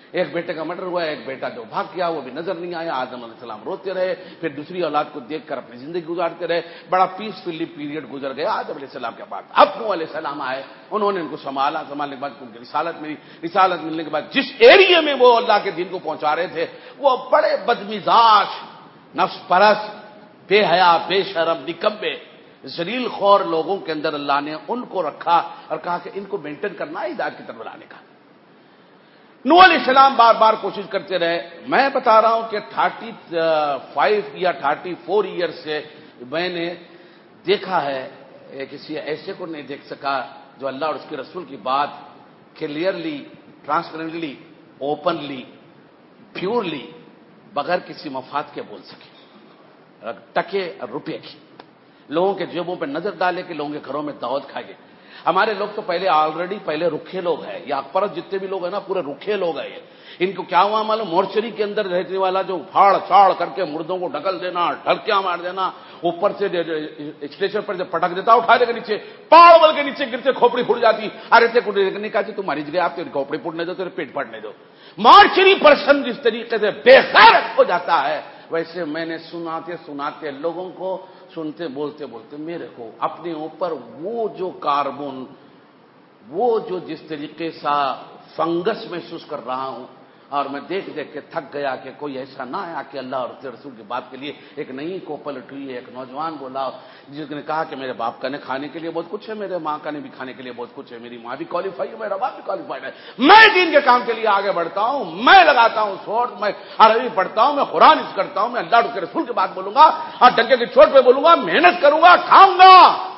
ایک بیٹے کا مرڈر ہوا، ایک بیٹا جو بھاگ گیا وہ بھی نظر نہیں آیا، آدم علیہ السلام روتے رہے، پھر دوسری اولاد کو دیکھ کر اپنی زندگی گزارتے رہے، بڑا پیسفلی پیریڈ گزر گیا آدم علیہ السلام کے بعد۔ اب نوح علیہ السلام آئے، انہوں نے ان کو سنبھالا، سنبھالنے کے بعد ان کی رسالت ملی، رسالت ملنے کے بعد جس ایریا میں وہ اللہ کے دین کو پہنچا رہے تھے وہ بڑے بدمزاج، نفس پرست، بے حیا، بے شرم، نکبے، ذلیل خور لوگوں کے اندر اللہ نے ان کو رکھا اور کہا کہ ان کو مینٹین کرنا ہے ہدایت کی طرف لانے کا۔ نوح علیہ السلام بار بار کوشش کرتے رہے۔ میں بتا رہا ہوں کہ تھرٹی فائیو یا تھرٹی فور ایئر سے میں نے دیکھا ہے، کسی ایسے کو نہیں دیکھ سکا جو اللہ اور اس کے رسول کی بات کلیئرلی، ٹرانسپیرنٹلی، اوپنلی، پیورلی، بغیر کسی مفاد کے بول سکے، ٹکے اور روپے کی، لوگوں کے جیبوں پہ نظر ڈالے کہ لوگوں کے گھروں میں دعوت کھائے۔ ہمارے لوگ تو پہلے آلریڈی پہلے رکھے لوگ ہیں، یہ اکبرت جتنے بھی لوگ ہیں نا پورے رکھے لوگ ہیں۔ ان کو کیا ہوا معلوم؟ مورچری کے اندر رہنے والا جو پھاڑ چھاڑ کر کے مردوں کو ڈھکل دینا، ڈھلکیاں مار دینا، اوپر سے اسٹیشن پر پٹک دیتا، اٹھا دے کے نیچے پاڑ بل کے نیچے گرتے کھوپڑی پھٹ جاتی، ارے تے کو نہیں کہا تم مریض گئے، آپ تیری کھوپڑی پھٹنے دو، تیرے پیٹ پھٹنے دو۔ مورچری پرسن جس طریقے سے بے غیرت ہو جاتا ہے، ویسے میں نے سناتے سناتے لوگوں کو سنتے بولتے بولتے میرے کو اپنے اوپر وہ جو کاربن، وہ جو جس طریقے سے فنگس محسوس کر رہا ہوں، اور میں دیکھ دیکھ کے تھک گیا کہ کوئی ایسا نہ آیا کہ اللہ اور اس کے رسول کی بات کے لیے ایک نئی کوپل اٹھی ہے، ایک نوجوان بولا جس نے کہا کہ میرے باپ کا نے کھانے کے لیے بہت کچھ ہے، میرے ماں کا نے بھی کھانے کے لیے بہت کچھ ہے، میری ماں بھی کوالیفائی ہے، میرا باپ بھی کوالیفائڈ ہے، میں دین کے کام کے لیے آگے بڑھتا ہوں، میں لگاتا ہوں سوٹ، میں عربی پڑھتا ہوں، میں قرآن اس کرتا ہوں، میں اللہ اور اس کے رسول کی بات بولوں گا اور ڈنکے کی چوٹ پہ بولوں گا، محنت کروں گا، کھاؤں گا۔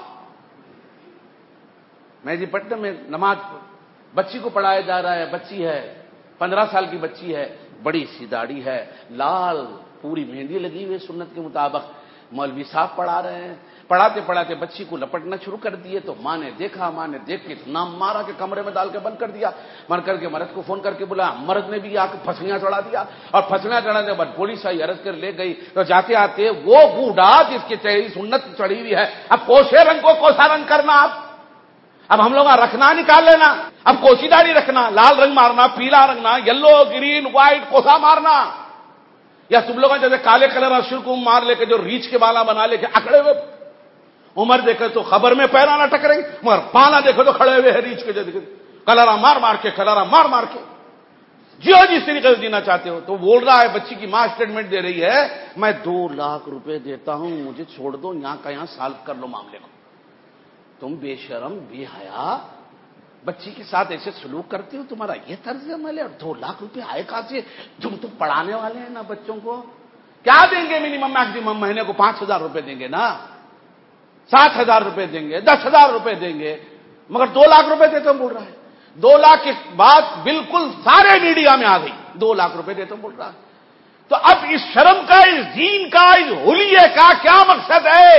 میں جی پٹنہ میں نماز بچی کو پڑھایا جا رہا ہے، بچی ہے پندرہ سال کی بچی ہے، بڑی سی داڑھی ہے، لال پوری مہندی لگی ہوئی سنت کے مطابق، مولوی صاحب پڑھا رہے ہیں، پڑھاتے پڑھاتے بچی کو لپٹنا شروع کر دیے تو ماں نے دیکھا، ماں نے دیکھ کے اتنا مارا کہ کمرے میں ڈال کے بند کر دیا، مر کر کے مرد کو فون کر کے بولا، مرد نے بھی آ کے پھنسیاں چڑھا دیا، اور پھنسیاں چڑھانے کے بعد پولیس آئی، عرض کر لے گئی، تو جاتے آتے وہ بوڑھا جس کے چہرے سنت چڑھی ہوئی ہے، اب کوسے رنگ کو کوسا رنگ کرنا، اب اب ہم لوگ رکھنا نکال لینا، اب کوسی داڑھی رکھنا، لال رنگ مارنا، پیلا Rangana, yellow green white Khosa مارنا، یا تم لوگوں جیسے کالے کلر اشر کو مار لے کے جو ریچھ کے بالا بنا لے کے اکڑے ہوئے، عمر دیکھے تو خبر میں پیرانا ٹکریں گے، مگر بالا دیکھو تو کھڑے ہوئے ہیں ریچھ کے جیسے، کلرا مار مار کے کلرا مار مار کے جیو جس طریقے سے جینا چاہتے ہو۔ تو بول رہا ہے بچی کی ماں اسٹیٹمنٹ دے رہی ہے، میں دو لاکھ روپے دیتا ہوں، مجھے چھوڑ دو، یہاں کا یہاں سالو کر لو معاملے کو۔ تم بے شرم بے حیا بچی کے ساتھ ایسے سلوک کرتے ہو، تمہارا یہ طرز عمل ہے، اور دو لاکھ روپے آئے کہاں سے؟ تم تو پڑھانے والے ہیں نا بچوں کو، کیا دیں گے؟ منیمم میکسیمم مہینے کو پانچ ہزار روپے دیں گے نا، سات ہزار روپے دیں گے، دس ہزار روپے دیں گے، مگر دو لاکھ روپے دیتے ہم بول رہا ہے۔ دو لاکھ کی بات بالکل سارے میڈیا میں آ گئی، دو لاکھ روپے دیتے ہم بول رہا ہے۔ تو اب اس شرم کا، اس دین کا، اس حلیے کا کیا مقصد ہے؟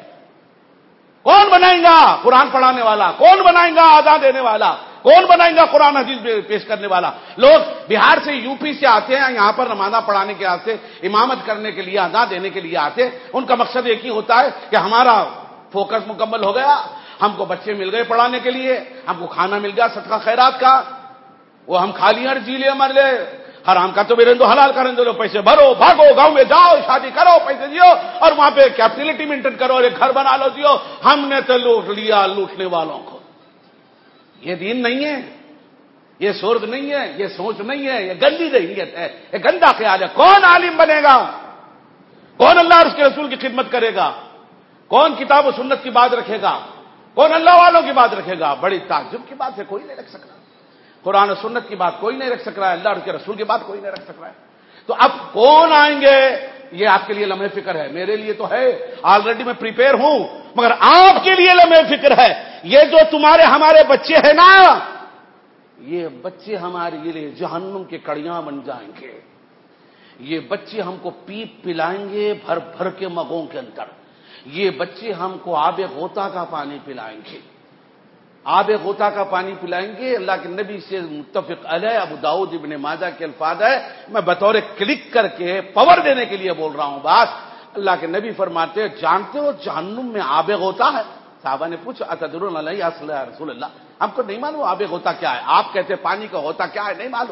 کون بنائیں گا قرآن پڑھانے والا؟ کون بنائیں گا آزاد دینے والا؟ کون بنائیں گا قرآن حدیث پیش کرنے والا؟ لوگ بہار سے یو پی سے آتے ہیں یہاں پر نمازہ پڑھانے کے آتے، امامت کرنے کے لیے، آزاد دینے کے لیے آتے، ان کا مقصد ایک ہی ہوتا ہے کہ ہمارا فوکس مکمل ہو گیا، ہم کو بچے مل گئے پڑھانے کے لیے، ہم کو کھانا مل گیا صدقہ خیرات کا، وہ ہم کھا لیے اور جی لے مر لے، حرام کا تو میرے دو حلال کریں دو، پیسے بھرو، بھاگو، گاؤں میں جاؤ، شادی کرو، پیسے دیو، اور وہاں پہ کیپٹلٹی مینٹین کرو، اور ایک گھر بنا لو، دیو۔ ہم نے تو لوٹ لیا لوٹنے والوں کو۔ یہ دین نہیں ہے، یہ سورگ نہیں ہے، یہ سوچ نہیں ہے، یہ گندی ذہنیت ہے، یہ گندا خیال ہے۔ کون عالم بنے گا؟ کون اللہ اور اس کے رسول کی خدمت کرے گا؟ کون کتاب و سنت کی بات رکھے گا؟ کون اللہ والوں کی بات رکھے گا؟ بڑی تعجب کی بات ہے، کوئی نہیں رکھ سک رہا، قرآن و سنت کی بات کوئی نہیں رکھ سک رہا ہے، اللہ اور اس کے رسول کی بات کوئی نہیں رکھ سک رہا ہے۔ تو اب کون آئیں گے؟ یہ آپ کے لیے لمحے فکر ہے، میرے لیے تو ہے، آلریڈی میں پریپیئر ہوں، مگر آپ کے لیے لمحے فکر ہے۔ یہ جو تمہارے ہمارے بچے ہیں نا، یہ بچے ہمارے لیے جہنم کے کڑیاں بن جائیں گے۔ یہ بچے ہم کو پیپ پلائیں گے بھر بھر کے مگوں کے اندر، یہ بچے ہم کو آب غوطہ کا پانی پلائیں گے، آب غوطہ کا پانی پلائیں گے۔ اللہ کے نبی سے متفق علیہ ابو داؤد ابن ماجہ کے الفاظ ہے، میں بطور کلک کر کے پاور دینے کے لیے بول رہا ہوں بات۔ اللہ کے نبی فرماتے ہیں، جانتے ہو جہنم میں آب غوطہ ہے؟ صحابہ نے پوچھا اتدرون علیہ رسول اللہ، ہم کو نہیں معلوم آب غوطہ کیا ہے، آپ کہتے پانی کا غوطہ کیا ہے نہیں معلوم؟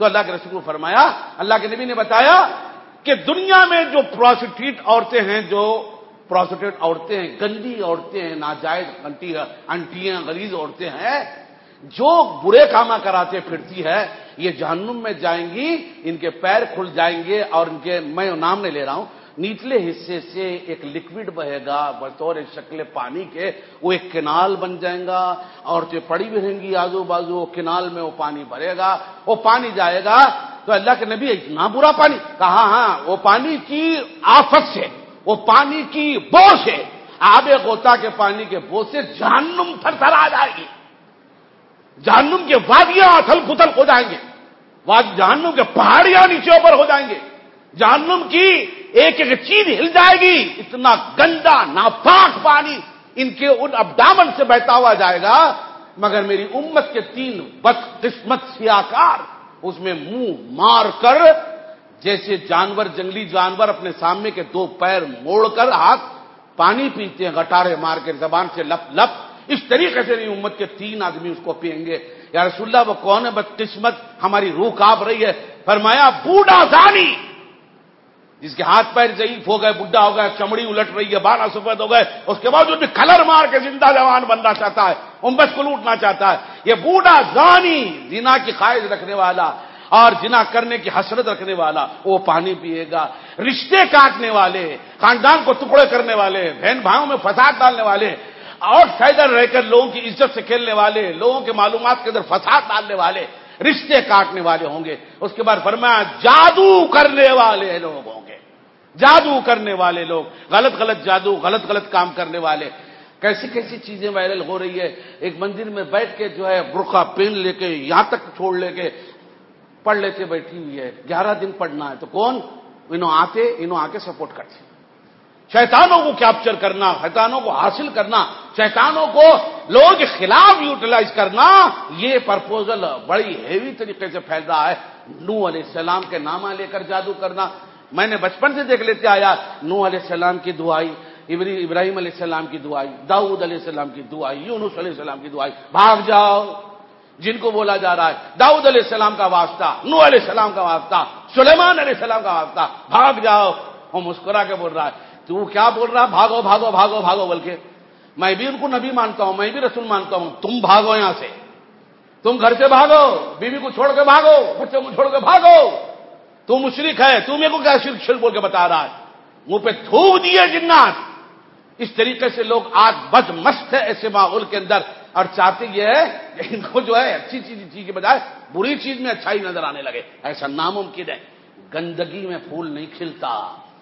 تو اللہ کے رسول نے فرمایا، اللہ کے نبی نے بتایا کہ دنیا میں جو پروسٹیوٹ عورتیں ہیں، جو پروسٹیوٹ عورتیں ہیں، گندی عورتیں ہیں، ناجائز انٹیاں غلیظ عورتیں ہیں، جو برے کاما کراتے پھرتی ہے، یہ جہنم میں جائیں گی، ان کے پیر کھل جائیں گے اور ان کے، میں نام نہیں لے رہا ہوں، نیچلے حصے سے ایک لکوڈ بہے گا بطور شکل پانی کے، وہ ایک کینال بن جائے گا، عورتیں پڑی بھی رہیں گی آزو بازو، وہ کینال میں وہ پانی بھرے گا، وہ پانی جائے گا تو اللہ کے نبی اتنا برا پانی کہا، ہاں وہ پانی کی آفت سے، وہ پانی کی بو سے، آب غوطہ کے پانی کے بو سے جہنم تھر تھر آ جائے گی، جہنم کے وادیاں اتھل پتھل ہو جائیں گے، جہنم کے پہاڑیاں نیچے اوپر ہو جائیں گے، جہنم کی ایک ایک چیز ہل جائے گی، اتنا گندا ناپاک پانی ان کے ان ابڈامن سے بہتا ہوا جائے گا، مگر میری امت کے تین بدقسمت سیاکار اس میں منہ مار کر، جیسے جانور، جنگلی جانور اپنے سامنے کے دو پیر موڑ کر ہاتھ پانی پیتے ہیں گٹارے مار کے زبان سے لپ لپ، اس طریقے سے میری امت کے تین آدمی اس کو پئیں گے۔ یا رسول اللہ وہ کون ہے بدقسمت؟ ہماری روح کانپ رہی ہے۔ فرمایا بوڑھا زانی، جس کے ہاتھ پیر ضعیف ہو گئے، بڈھا ہو گیا، چمڑی الٹ رہی ہے، بالا سفید ہو گئے، اس کے باوجود بھی کلر مار کے زندہ جوان بننا چاہتا ہے، امت کو لوٹنا چاہتا ہے، یہ بوڑھا زانی، زنا کی خواہش رکھنے والا اور زنا کرنے کی حسرت رکھنے والا، وہ پانی پیے گا۔ رشتے کاٹنے والے، خاندان کو ٹکڑے کرنے والے، بہن بھائیوں میں فساد ڈالنے والے، آؤٹ سائڈر رہ کر لوگوں کی عزت سے کھیلنے والے، لوگوں کے معلومات کے اندر فساد ڈالنے والے، رشتے کاٹنے والے ہوں گے۔ اس کے بعد فرمایا جادو کرنے والے لوگ ہوں گے، جادو کرنے والے لوگ، غلط غلط جادو، غلط غلط کام کرنے والے۔ کیسی کیسی چیزیں وائرل ہو رہی ہے، ایک مندر میں بیٹھ کے جو ہے برقع پہن لے کے یہاں تک چھوڑ لے کے پڑھ لیتے بیٹھی ہوئی ہے، گیارہ دن پڑھنا ہے، تو کون؟ انہوں آتے انہوں آ کے سپورٹ کرتے، شیطانوں کو کیپچر کرنا، شیطانوں کو حاصل کرنا، شیطانوں کو لوگوں کے خلاف یوٹیلائز کرنا، یہ پرپوزل بڑی ہیوی طریقے سے پھیل رہا ہے۔ نوح علیہ السلام کے نامہ لے کر جادو کرنا، میں نے بچپن سے دیکھ لیتے آیا، نوح علیہ السلام کی دعائی، ابراہیم علیہ السلام کی دعائی، داؤد علیہ السلام کی دعائی، یونس علیہ السلام کی دعائی، بھاگ جاؤ جن کو بولا جا رہا ہے، داؤد علیہ السلام کا واسطہ، نوح علیہ السلام کا واسطہ، سلیمان علیہ السلام کا واسطہ، بھاگ جاؤ۔ وہ مسکرا کے بول رہا ہے، تو کیا بول رہا؟ بھاگو بھاگو بھاگو بھاگو بول کے، میں بھی ان کو نبی مانتا ہوں، میں بھی رسول مانتا ہوں، تم بھاگو یہاں سے، تم گھر سے بھاگو، بیوی کو چھوڑ کے بھاگو، بچوں کو چھوڑ کے بھاگو، تو مشرک ہے، تو میرے کو کیا شرک شرک بول کے بتا رہا ہے؟ منہ پہ تھوک دیے جنات۔ اس طریقے سے لوگ آج بد مست ہے ایسے ماحول کے اندر، اور چاہتے یہ ہے کہ ان کو جو ہے اچھی چیز چیز کے بجائے بری چیز میں اچھائی نظر آنے لگے۔ ایسا ناممکن ہے، گندگی میں پھول نہیں کھلتا،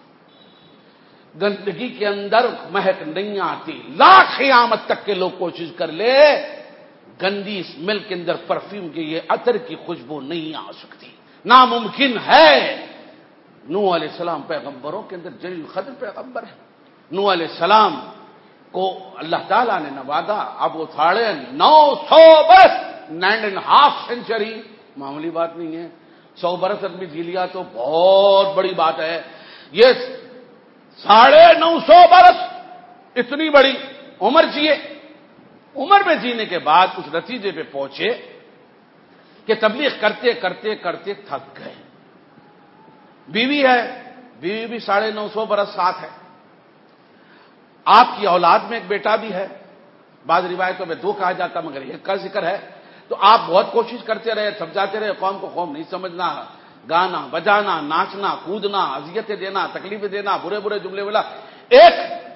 گندگی کے اندر مہک نہیں آتی، لاکھ قیامت تک کے لوگ کوشش کر لے، گندی اسمیل کے اندر پرفیوم کی یہ عطر کی خوشبو نہیں آ سکتی، ناممکن ہے۔ نوح علیہ السلام پیغمبروں کے اندر جلیل القدر پیغمبر ہے، نوح علیہ السلام کو اللہ تعالیٰ نے نوازا، اب وہ ساڑھے نو سو برس، نائن اینڈ ہاف سینچری، معمولی بات نہیں ہے، سو برس آدمی جی لیا تو بہت بڑی بات ہے، یہ ساڑھے نو سو برس اتنی بڑی عمر جیے، عمر میں جینے کے بعد اس نتیجے پہ پہنچے کہ تبلیغ کرتے کرتے کرتے تھک گئے، بیوی ہے، بیوی بھی ساڑھے نو سو برس ساتھ ہے، آپ کی اولاد میں ایک بیٹا بھی ہے، بعض روایتوں میں دو کہا جاتا مگر ایک کا ذکر ہے، تو آپ بہت کوشش کرتے رہے، سمجھاتے رہے، قوم کو قوم نہیں سمجھنا، گانا بجانا، ناچنا کودنا، اذیتیں دینا، تکلیفیں دینا، برے برے جملے بولا، ایک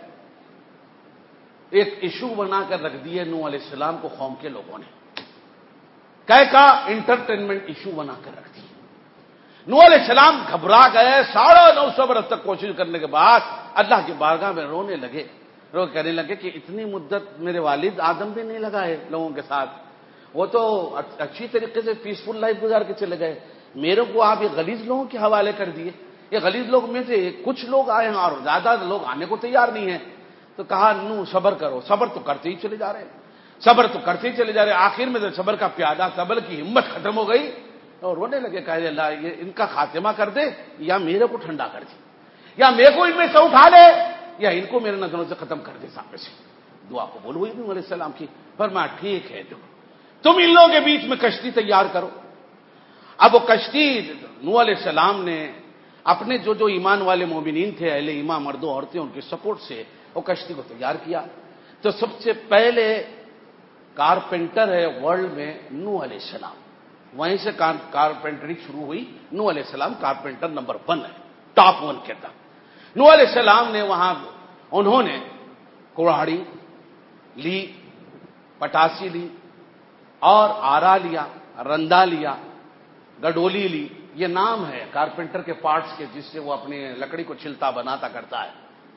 ایک ایشو بنا کر رکھ دیے نوح علیہ السلام کو قوم کے لوگوں نے، کہے کا انٹرٹینمنٹ ایشو بنا کر رکھ دیے۔ نوح علیہ السلام گھبرا گئے، ساڑھے نو سو برس تک کوشش کرنے کے بعد اللہ کی بارگاہ میں رونے لگے، رو کہنے لگے کہ اتنی مدت میرے والد آدم بھی نہیں لگائے لوگوں کے ساتھ، وہ تو اچھی طریقے سے پیسفل لائف گزار کے چلے گئے، میرے کو آپ یہ غلیظ لوگوں کے حوالے کر دیے۔ یہ غلیظ لوگ میں سے کچھ لوگ آئے ہیں اور زیادہ لوگ آنے کو تیار نہیں ہیں، تو کہا نو صبر کرو، صبر تو کرتے ہی چلے جا رہے ہیں، صبر تو کرتے ہی چلے جا رہے ہیں، آخر میں تو صبر کا پیادہ، صبر کی ہمت ختم ہو گئی اور رونے لگے، کہے اللہ یہ ان کا خاتمہ کر دے یا میرے کو ٹھنڈا کر دے، یا میرے کو ان میں سے اٹھا لے یا ان کو میرے نظروں سے ختم کر دے سامنے سے۔ دعا قبول ہوئی نوح علیہ السلام کی، فرمایا ٹھیک ہے، جو تم ان لوگوں کے بیچ میں کشتی تیار کرو، اب وہ کشتی نوح علیہ السلام نے اپنے جو جو ایمان والے مومنین تھے، اہل ایمان مردوں عورتیں، ان کے سپورٹ سے وہ کشتی کو تیار کیا. تو سب سے پہلے کارپینٹر ہے ورلڈ میں نوح علیہ السلام. وہیں سے کارپینٹری شروع ہوئی. نوح علیہ السلام کارپینٹر نمبر ون ہے، ٹاپ ون کے تھا. نوح علیہ السلام نے وہاں انہوں نے کڑاہی لی، پٹاسی لی اور آرا لیا، رندا لیا، گڈولی لی. یہ نام ہے کارپینٹر کے پارٹس کے جس سے وہ اپنی لکڑی کو چھلتا بناتا کرتا ہے.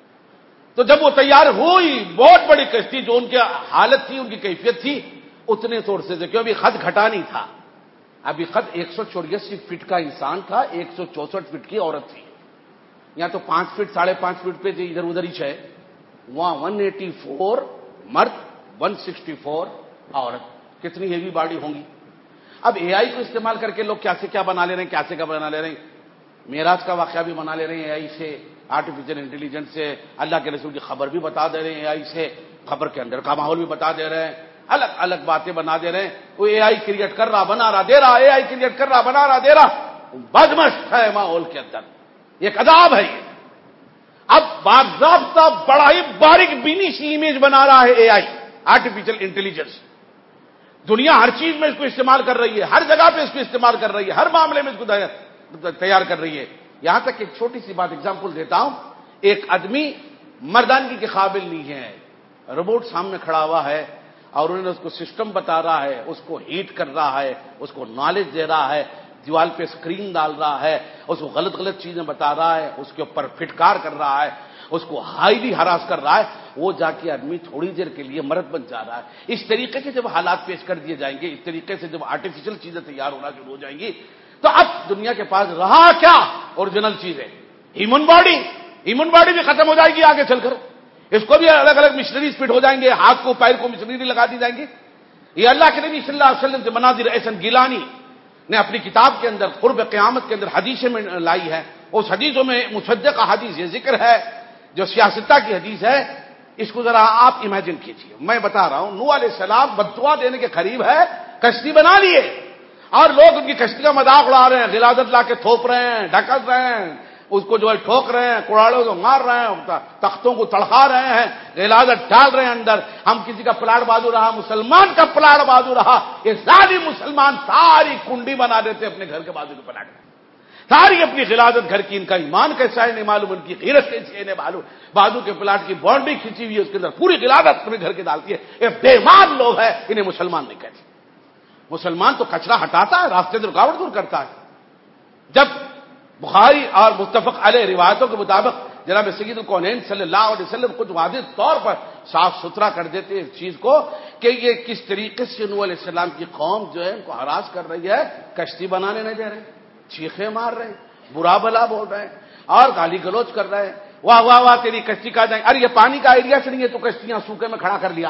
تو جب وہ تیار ہوئی بہت بڑی کشتی، جو ان کی حالت تھی، ان کی کیفیت تھی، اتنے طور سے کیوں ابھی خط گھٹا نہیں تھا. ابھی خط ایک سو چوراسی فٹ کا انسان تھا، ایک سو چونسٹھ فٹ کی عورت تھی. یا تو پانچ فٹ ساڑھے پانچ فٹ پہ ادھر ادھر ہی ہے. وہاں ون ایٹی فور مرد، ون سکسٹی فور عورت. کتنی ہیوی باڈی ہوں گی. اب اے آئی کو استعمال کر کے لوگ کیا سے کیا بنا لے رہے ہیں، کیا سے کیا بنا لے رہے ہیں. معراج کا واقعہ بھی بنا لے رہے ہیں اے آئی سے، آرٹیفیشل انٹیلیجنس سے. اللہ کے رسول کی خبر بھی بتا دے رہے ہیں اے آئی سے، خبر کے اندر کا ماحول بھی بتا دے رہے ہیں. الگ الگ باتیں بنا دے رہے ہیں. وہ اے آئی کریٹ کر رہا بنا رہا دے رہا، اے آئی کریٹ کر رہا بنا رہا دے رہا. بدمست ہے ماحول کے اندر. یہ عذاب ہے. یہ اب باضابطہ بڑا ہی باریک بینی سی امیج بنا رہا ہے اے آئی، آرٹیفیشل انٹیلیجنس. دنیا ہر چیز میں اس کو استعمال کر رہی ہے، ہر جگہ پہ اس کو استعمال کر رہی ہے، ہر معاملے میں اس کو تیار کر رہی ہے. یہاں تک ایک چھوٹی سی بات ایگزامپل دیتا ہوں. ایک آدمی مردانگی کے قابل نہیں ہے، روبوٹ سامنے کھڑا ہوا ہے اور انہوں نے اس کو سسٹم بتا رہا ہے، اس کو ہیٹ کر رہا ہے، اس کو نالج دے رہا ہے، دیوال پہ اسکرین ڈال رہا ہے، اس کو غلط غلط چیزیں بتا رہا ہے، اس کے اوپر پھٹکار کر رہا ہے، اس کو ہائیلی ہراس کر رہا ہے. وہ جا کے آدمی تھوڑی دیر کے لیے مرد بن جا رہا ہے. اس طریقے سے جب حالات پیش کر دیے جائیں گے، اس طریقے سے جب آرٹیفیشل چیزیں تیار ہونا شروع ہو جائیں گی، تو اب دنیا کے پاس رہا کیا اوریجنل چیزیں. ہیومن باڈی ہیومن باڈی بھی ختم ہو جائے گی آگے چل کر. اس کو بھی الگ الگ مشنریز فٹ ہو جائیں گے، ہاتھ کو پیر کو مشنری لگا دی جائیں گی. یہ اللہ کے نبی صلی اللہ علیہ وسلم کے مناظر احسن گیلانی نے اپنی کتاب کے اندر قرب قیامت کے اندر حدیثیں میں لائی ہے. اس حدیثوں میں مصدق حدیث یہ ذکر ہے جو سیاستہ کی حدیث ہے. اس کو ذرا آپ امیجن کیجئے. میں بتا رہا ہوں نوح علیہ السلام بددعا دینے کے قریب ہے، کشتی بنا لیے اور لوگ ان کی کشتی کا مذاق اڑا رہے ہیں، غلاظت لا کے تھوپ رہے ہیں، ڈھکل رہے ہیں، اس کو جو ہے ٹھوک رہے ہیں، کڑاڑوں کو مار رہے ہیں، تختوں کو تڑکا رہے ہیں، غلاظت ڈال رہے ہیں اندر. ہم کسی کا پلاٹ بازو رہا، مسلمان کا پلاٹ بازو رہا. یہ ساری مسلمان ساری کنڈی بنا دیتے اپنے گھر کے بازو کے پلاٹ میں. ساری اپنی غلاظت گھر کی. ان کا ایمان کیسا ہے نہیں معلوم، ان کی غیرت کیسی ہے نہیں معلوم. بازو کے پلاٹ کی باؤنڈری کھینچی ہوئی ہے، اس کے اندر پوری غلاظت اپنے گھر کے ڈالتی ہے. یہ بے ایمان لوگ ہیں، انہیں مسلمان نہیں کہتے. مسلمان تو کچرا ہٹاتا ہے، راستے سے رکاوٹ دور کرتا ہے. جب بخاری اور متفق علیہ روایتوں کے مطابق جناب سید الکونین صلی اللہ علیہ وسلم خود واضح طور پر صاف ستھرا کر دیتے اس چیز کو کہ یہ کس طریقے سے نوح علیہ السلام کی قوم جو ہے ان کو ہراس کر رہی ہے، کشتی بنانے نہیں دے رہے، چیخیں مار رہے ہیں، برا بلا بول رہے ہیں اور گالی گلوچ کر رہے ہیں. واہ واہ واہ تیری کشتی کا جائیں. ارے یہ پانی کا ایریا سے نہیں ہے تو کشتیاں سوکھے میں کھڑا کر لیا.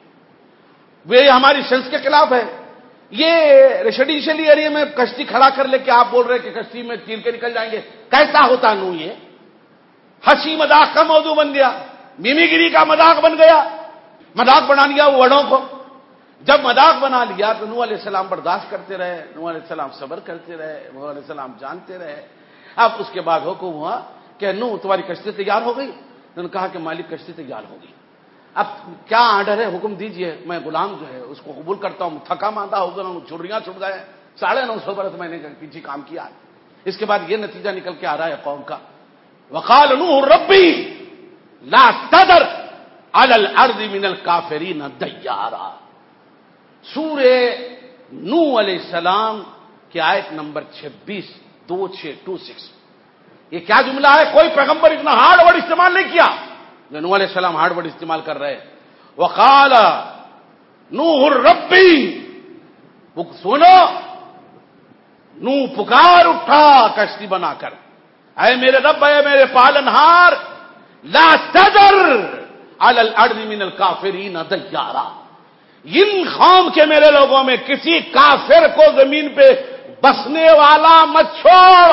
وہ ہماری سینس کے خلاف ہے. یہ ریسیڈینشیل ایریا میں کشتی کھڑا کر لے کے آپ بول رہے کہ کشتی میں تیر کے نکل جائیں گے. کیسا ہوتا نو؟ یہ ہنسی مذاق کا موضوع بن گیا، میمی گیری کا مذاق بن گیا. مذاق بنا لیا وہ وڑوں کو. جب مذاق بنا لیا تو نوح علیہ السلام برداشت کرتے رہے، نوح علیہ السلام صبر کرتے رہے، نوح علیہ السلام جانتے رہے. اب اس کے بعد حکم ہوا کہ نوح تمہاری کشتی تیار ہو گئی؟ انہوں نے کہا کہ مالک کشتی تیار ہو گئی. اب کیا آرڈر ہے، حکم دیجئے. میں غلام جو ہے اس کو قبول کرتا ہوں. تھکا ماندہ ہو گیا ہوں، چھڑیاں چھٹ گئے، ساڑھے نو سو برس میں نے پیچھے کام کیا. اس کے بعد یہ نتیجہ نکل کے آ رہا ہے قوم کا. وقال نوح ربی لا تذر علی الارض من الکافرین دیارا. سورہ نوح علیہ السلام کی آیت نمبر چھبیس دو چھ ٹو سکس. یہ کیا جملہ ہے؟ کوئی پیغمبر اتنا ہارڈ ورڈ استعمال نہیں کیا جو نوح علیہ السلام ہارڈ ورڈ استعمال کر رہے. وقال نوح ربی، سنو نوح پکار اٹھا کشتی بنا کر، اے میرے رب، اے میرے پالنہار، لا تذر علی الارض من الکافرین دیارا. ان قوم کے میرے لوگوں میں کسی کافر کو زمین پہ بسنے والا مت چھوڑ.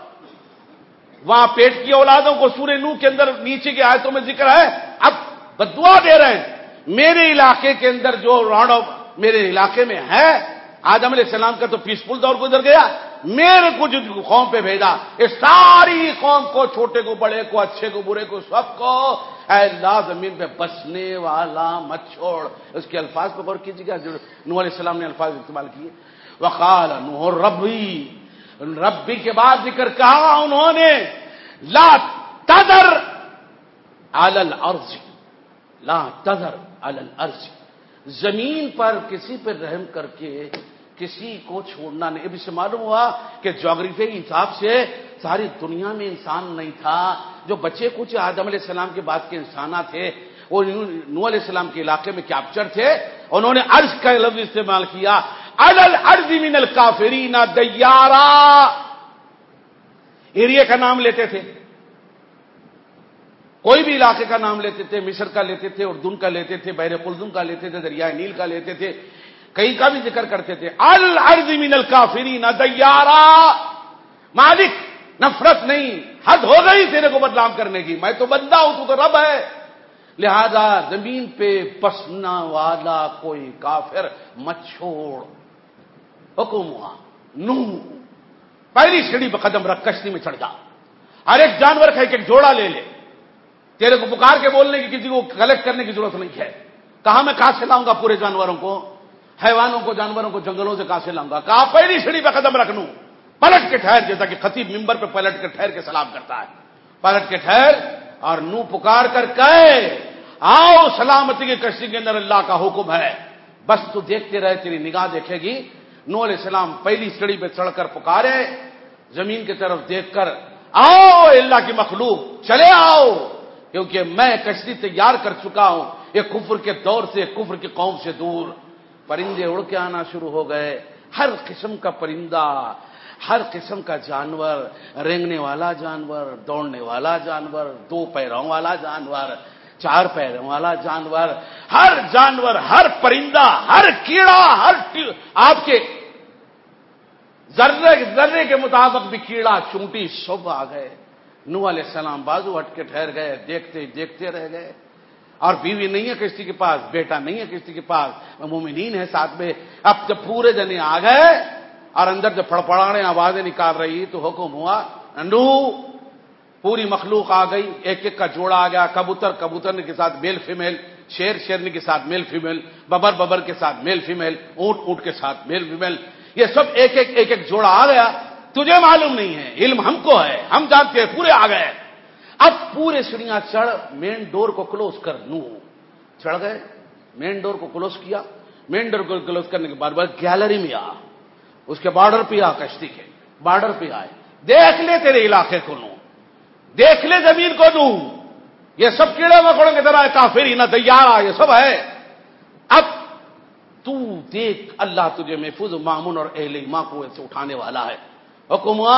وہاں پیٹ کی اولادوں کو سورہ نوح کے اندر نیچے کی آیتوں میں ذکر ہے. اب بددعا دے رہے ہیں میرے علاقے کے اندر جو راڑو میرے علاقے میں ہے آدم علیہ السلام کا تو پیسفل دور گزر گیا، میرے کو جو قوم پہ بھیجا، اس ساری قوم کو، چھوٹے کو بڑے کو، اچھے کو برے کو، سب کو اے اللہ زمین پہ بسنے والا مت چھوڑ۔ اس کے الفاظ پہ غور کیجیے گا جو نوح علیہ السلام نے الفاظ استعمال کیے، وقال نوح ربی، ربی کے بعد ذکر کہا انہوں نے، لا تذر علی الارض، لا تذر علی الارض، زمین پر کسی پر رحم کر کے کسی کو چھوڑنا نہیں۔ اب اس سے معلوم ہوا کہ جغرافی کے حساب سے ساری دنیا میں انسان نہیں تھا، جو بچے کچھ آدم علیہ السلام کے بعد کے انسانات تھے وہ نوح علیہ السلام کے علاقے میں کیپچر تھے، انہوں نے عرض کا لفظ استعمال کیا، علی الارض من الکافرین دیارا، ایریا کا نام لیتے تھے، کوئی بھی علاقے کا نام لیتے تھے، مصر کا لیتے تھے، اردن کا لیتے تھے، بحر قلزم کا لیتے تھے، دریائے نیل کا لیتے تھے، کئی کا بھی ذکر کرتے تھے، الارض من الکافرین دیارا، مالک نفرت نہیں، حد ہو گئی تیرے کو بدنام کرنے کی، میں تو بندہ ہوں تو تو رب ہے، لہذا زمین پہ بسنا والا کوئی کافر مت چھوڑ۔ حکم ہوا، نو پہلی سیڑھی پہ قدم رکھ، کشتی میں چڑھ جا، ہر ایک جانور کا ایک ایک جوڑا لے لے، تیرے کو پکار کے بولنے کی کسی کو کلیکٹ کرنے کی ضرورت نہیں ہے، کہاں میں کہاں سے لاؤں گا پورے جانوروں کو، حیوانوں کو، جانوروں کو جنگلوں سے کہاں سے لاؤں گا، کہا پہلی سیڑھی پہ قدم رکھ لوں، پلٹ کے ٹھہر، جیسا کہ خطیب ممبر پہ پلٹ کے ٹھہر کے سلام کرتا ہے، پلٹ کے ٹھہر، اور نو پکار کر کہے آؤ سلامتی کی کشتی کے اندر اللہ کا حکم ہے، بس تو دیکھتے رہے، تیری نگاہ دیکھے گی۔ نوح علیہ السلام پہلی سیڑھی پہ چڑھ کر پکارے، زمین کی طرف دیکھ کر، آؤ اللہ کی مخلوق چلے آؤ، کیونکہ میں کشتی تیار کر چکا ہوں، یہ کفر کے دور سے، کفر کی قوم سے دور۔ پرندے اڑ کے آنا شروع ہو گئے، ہر قسم کا پرندہ، ہر قسم کا جانور، رینگنے والا جانور، دوڑنے والا جانور، دو پیروں والا جانور، چار پیروں والا جانور، ہر جانور، ہر پرندہ، ہر کیڑا، ہر آپ کے ذرے ذرے کے مطابق بھی کیڑا چونٹی سب آ گئے۔ نوح علیہ السلام بازو ہٹ کے ٹھہر گئے، دیکھتے دیکھتے رہ گئے، اور بیوی نہیں ہے کشتی کے پاس، بیٹا نہیں ہے کشتی کے پاس، مومنین ہے ساتھ میں۔ اب جب پورے جنے آ گئے اور اندر جب پھڑپڑانے آوازیں نکال رہی تو حکم ہوا، نوح، پوری مخلوق آ گئی، ایک ایک کا جوڑا آ گیا، کبوتر کبوتر کے ساتھ میل فیمیل، شیر شیرنی کے ساتھ میل فیمیل، ببر ببر کے ساتھ میل فیمیل، اونٹ اونٹ کے ساتھ میل فیمیل، یہ سب ایک ایک ایک ایک جوڑا آ گیا۔ تجھے معلوم نہیں ہے، علم ہم کو ہے، ہم جانتے ہیں، پورے آ گئے۔ اب پورے سیڑھیاں چڑھ، مین ڈور کو کلوز کر، نو چڑھ گئے، مین ڈور کو کلوز کیا، مین ڈور کو کلوز کرنے کے بعد بعد گیلری میں آ، اس کے بارڈر پہ آ، کشتی کے بارڈر پہ آئے، دیکھ لے تیرے علاقے کو، نو دیکھ لے زمین کو، نو یہ سب کیڑے مکوڑوں کی طرح کافر نہ دیارا، یہ سب ہے۔ اب تو دیکھ، اللہ تجھے محفوظ مامون اور اہل ایمان کو ایسے اٹھانے والا ہے۔ حکم ہوا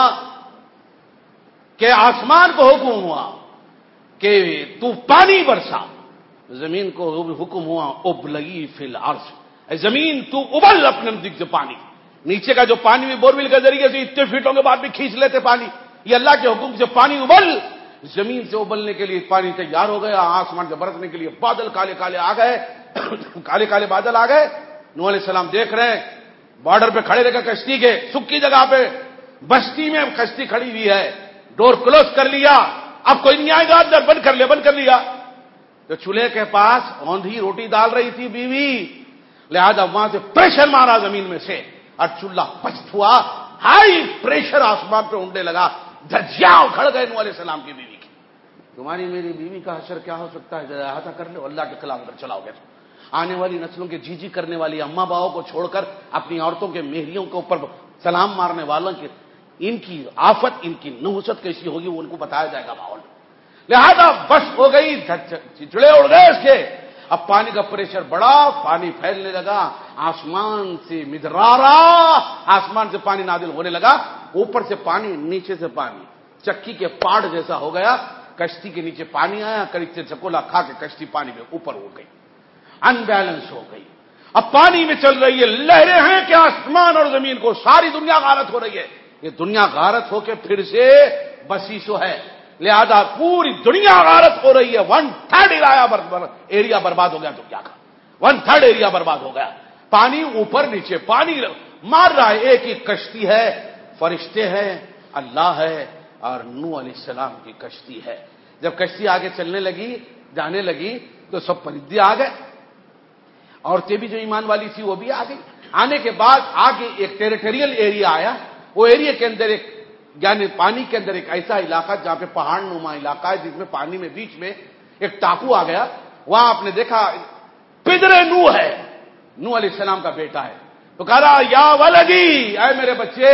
کہ آسمان کو حکم ہوا کہ تو پانی برسا، زمین کو حکم ہوا ابلئی فی الارض، اے زمین تو ابل اپنے نزدیک سے پانی، نیچے کا جو پانی بھی بورویل کے ذریعے سے اتنے فیٹوں کے بعد بھی کھینچ لیتے پانی، یہ اللہ کے حکم سے پانی ابل، زمین سے ابلنے کے لیے پانی تیار ہو گیا، آسمان سے برسنے کے لیے بادل کالے کالے آ گئے، کالے کالے بادل آ گئے۔ نوح علیہ السلام دیکھ رہے ہیں، بارڈر پہ کھڑے رہ کر کشتی کے سکی جگہ پہ بستی میں کشتی کھڑی ہوئی ہے، ڈور کلوز کر لیا، اب کوئی نہیں آئے گا اندر، بند کر لیا، بند کر لیا۔ تو چولہے کے پاس اوندھی روٹی ڈال رہی تھی بیوی، لہذا وہاں سے پریشر مارا زمین میں سے، اور چولہا پست ہوا، ہائی پریشر آسمان پہ اڑنے لگا، دھجیاں اکھڑ گئے نوح علیہ السلام کی بیوی کی۔ تمہاری میری بیوی کا حشر کیا ہو سکتا ہے، ذرا احاطہ کر لو، اللہ کے خلاف اگر چلاؤ گے تو آنے والی نسلوں کے جی جی کرنے والی اماں باؤں کو چھوڑ کر اپنی عورتوں کے مہریوں کے اوپر سلام مارنے والوں کی ان کی آفت، ان کی نحوست کیسی ہوگی وہ ان کو بتایا جائے گا ماحول۔ لہذا بس ہو گئی، چڑے اڑ گئے اس کے، اب پانی کا پریشر بڑھا، پانی پھیلنے لگا، آسمان سے مدرارا، آسمان سے پانی نازل ہونے لگا، اوپر سے پانی، نیچے سے پانی، چکی کے پاڑ جیسا ہو گیا، کشتی کے نیچے پانی آیا، قریب سے چکولا کھا کے کشتی پانی میں اوپر اڑ گئی، ان بیلنس ہو گئی۔ اب پانی میں چل رہی ہے، لہریں ہیں کہ آسمان اور زمین کو، ساری دنیا غارت ہو رہی ہے، یہ دنیا غارت ہو کے پھر سے بسیسو ہے، لہذا پوری دنیا غارت ہو رہی ہے، ون تھرڈ ایریا برباد ہو گیا دنیا کا، ون تھرڈ ایریا برباد ہو گیا، پانی اوپر نیچے، پانی مار رہا ہے. ایک ہی کشتی ہے, فرشتے ہیں, اللہ ہے, اور نوح علیہ السلام کی کشتی ہے. جب کشتی آگے چلنے لگی, جانے لگی, تو سب پرندے آ گئے, عورتیں بھی جو ایمان والی تھی وہ بھی آ گئی. آنے کے بعد آگے ایک ٹیریٹریل ایریا آیا. وہ ایریا کے اندر ایک یعنی پانی کے اندر ایک ایسا علاقہ جہاں پہ پہاڑ نما علاقہ ہے, جس میں پانی میں بیچ میں ایک ٹاپو آ گیا. وہاں آپ نے دیکھا پدر نوح ہے, نوح علیہ السلام کا بیٹا ہے. تو کہا رہا یا ولدی, اے میرے بچے,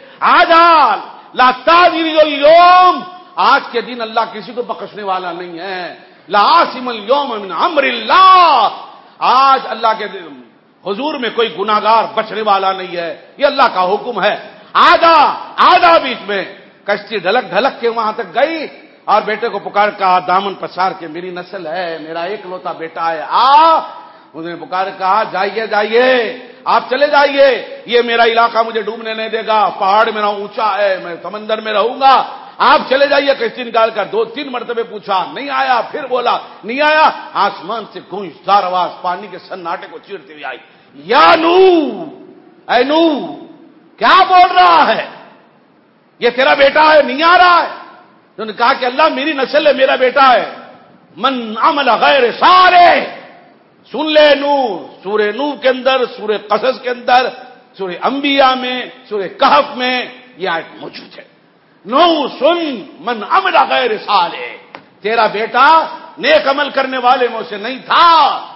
آجال لا تعذر اليوم, آج کے دن اللہ کسی کو بخشنے والا نہیں ہے. لا عاصم اليوم من امر اللہ, آج اللہ کے حضور میں کوئی گناہگار بچنے والا نہیں ہے, یہ اللہ کا حکم ہے. آدھا آدھا بیچ میں کشتی ڈھلک ڈھلک کے وہاں تک گئی, اور بیٹے کو پکار کہا, دامن پسار کے, میری نسل ہے, میرا ایک لوتا بیٹا ہے, آ. انہوں نے پکار کہا جائیے جائیے, آپ چلے جائیے, یہ میرا علاقہ مجھے ڈوبنے نہیں دے گا, پہاڑ میرا اونچا ہے, میں سمندر میں رہوں گا, آپ چلے جائیے. کشتی نکال کر دو تین مرتبے پوچھا, نہیں آیا. پھر بولا نہیں آیا. آسمان سے گونجدار آواز پانی کے سناٹے کو چیرتے ہوئے آئی, یا نوح, اے نوح, کیا بول رہا ہے, یہ تیرا بیٹا ہے, نہیں آ رہا ہے. انہوں نے کہا کہ اللہ میری نسل ہے, میرا بیٹا ہے. من عمل غیر صالح, سن لے نوح, سورہ نوح کے اندر, سورہ قصص کے اندر, سورہ انبیاء میں, سورہ کہف میں یہ آیت موجود ہے. نوح سن, من عمل غیر صالح, تیرا بیٹا نیک عمل کرنے والے میں سے نہیں تھا,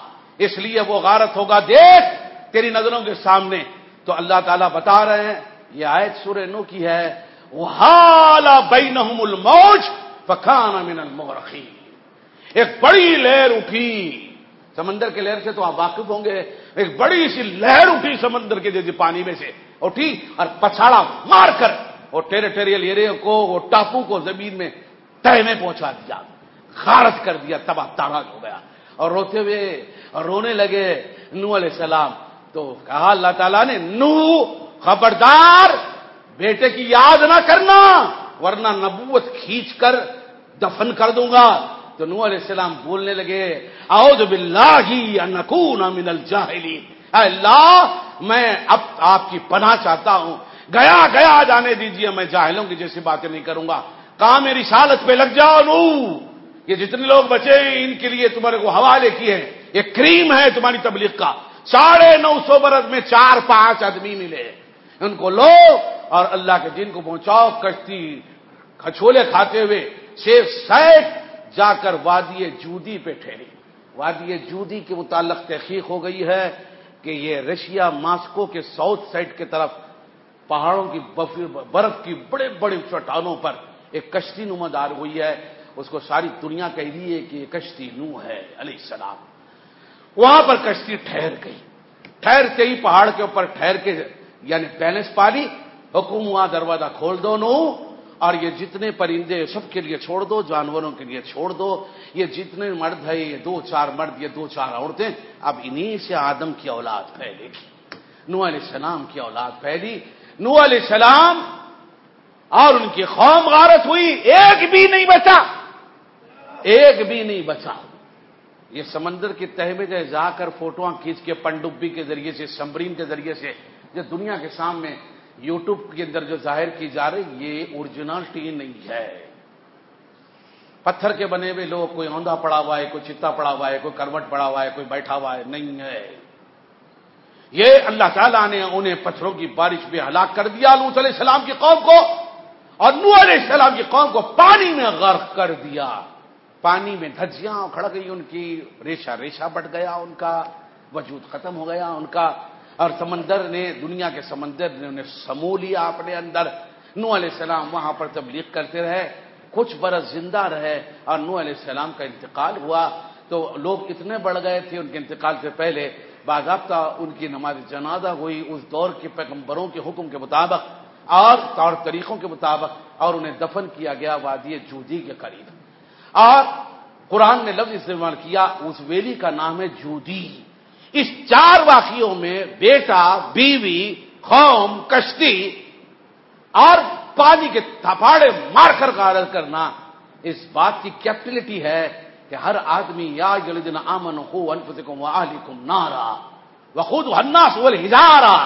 اس لیے وہ غارت ہوگا, دیکھ تیری نظروں کے سامنے. تو اللہ تعالیٰ بتا رہے ہیں, یہ آیت سورہ نوح کی ہے, وَحَالَ بَيْنَهُمُ الْمَوْجُ فَكَانَ مِنَ الْمُغْرَقِينَ. ایک بڑی لہر اٹھی, سمندر کے لہر سے تو آپ واقف ہوں گے, ایک بڑی سی لہر اٹھی سمندر کے جیسے پانی میں سے اٹھی, اور پچھاڑا مار کر وہ ٹیریٹریل ایریا کو, وہ ٹاپو کو زمین میں تہ میں پہنچا دیا, غارت کر دیا, تباہ تاراج ہو گیا. اور روتے ہوئے اور رونے لگے نوح علیہ السلام. تو کہا اللہ تعالیٰ نے, نوح خبردار, بیٹے کی یاد نہ کرنا ورنہ نبوت کھینچ کر دفن کر دوں گا. تو نوح علیہ السلام بولنے لگے, اعوذ باللہ ان اکون من الجاہلین, اے اللہ میں اب آپ کی پناہ چاہتا ہوں, گیا گیا جانے دیجئے, میں جاہلوں کی جیسی باتیں نہیں کروں گا. کام رسالت پہ لگ جاؤ نوح, یہ جتنے لوگ بچے ہیں ان کے لیے تمہارے کو حوالے کیے ہیں, یہ کریم ہے تمہاری تبلیغ کا. ساڑھے نو سو برس میں چار پانچ آدمی ملے, ان کو لو اور اللہ کے دین کو پہنچاؤ. کشتی کھچولے کھاتے ہوئے چھ سیٹ جا کر وادی جودی پہ ٹھہری. وادی جودی کے متعلق تحقیق ہو گئی ہے کہ یہ رشیا ماسکو کے ساؤتھ سائڈ کی طرف پہاڑوں کی برف کی بڑے بڑے چٹانوں پر ایک کشتی نما دار ہوئی ہے. اس کو ساری دنیا کہہ رہی ہے کہ یہ کشتی نوح ہے علیہ السلام. وہاں پر کشتی ٹھہر گئی. ٹھہرتے ہی پہاڑ کے اوپر ٹھہر کے یعنی بیلنس پالی, حکم ہوا دروازہ کھول دو نوح, اور یہ جتنے پرندے سب کے لیے چھوڑ دو, جانوروں کے لیے چھوڑ دو, یہ جتنے مرد ہے, یہ دو چار مرد, یہ دو چار عورتیں, اب انہی سے آدم کی اولاد پھیلے گی. نوح علیہ السلام کی اولاد پھیلی. نوح علیہ السلام اور ان کی قوم غارت ہوئی, ایک بھی نہیں بچا, ایک بھی نہیں بچا. یہ سمندر کی تہ میں جائے جا کر فوٹواں کھینچ کے پنڈبی کے ذریعے سے, سمبرین کے ذریعے سے جو دنیا کے سامنے یوٹیوب کے اندر جو ظاہر کی جا رہی, یہ اوریجنلٹی نہیں ہے. پتھر کے بنے ہوئے لوگ, کوئی اوندا پڑا ہوا ہے, کوئی چتا پڑا ہوا ہے, کوئی کروٹ پڑا ہوا ہے, کوئی بیٹھا ہوا ہے, نہیں ہے. یہ اللہ تعالیٰ نے انہیں پتھروں کی بارش میں ہلاک کر دیا, لوط علیہ السلام کی قوم کو, اور نوح علیہ السلام کی قوم کو پانی میں غرق کر دیا. پانی میں دھجیاں کھڑ گئی ان کی, ریشہ ریشہ بٹ گیا, ان کا وجود ختم ہو گیا ان کا. اور سمندر نے, دنیا کے سمندر نے انہیں سمو لیا اپنے اندر. نوح علیہ السلام وہاں پر تبلیغ کرتے رہے, کچھ برس زندہ رہے, اور نوح علیہ السلام کا انتقال ہوا. تو لوگ اتنے بڑھ گئے تھے, ان کے انتقال سے پہلے باضابطہ ان کی نماز جنازہ ہوئی اس دور کے پیغمبروں کے حکم کے مطابق اور طور طریقوں کے مطابق, اور انہیں دفن کیا گیا وادی جودی کے قریب. اور قرآن نے لفظ استعمال کیا, اس ویلی کا نام ہے جودی. اس چار واقعوں میں بیٹا, بیوی, قوم, کشتی اور پانی کے تھپاڑے مار کر غارت کرنا اس بات کی کیپٹلٹی ہے کہ ہر آدمی, یا الذین آمنوا قوا انفسکم واہلیکم نارا وقودها الناس والحجارہ,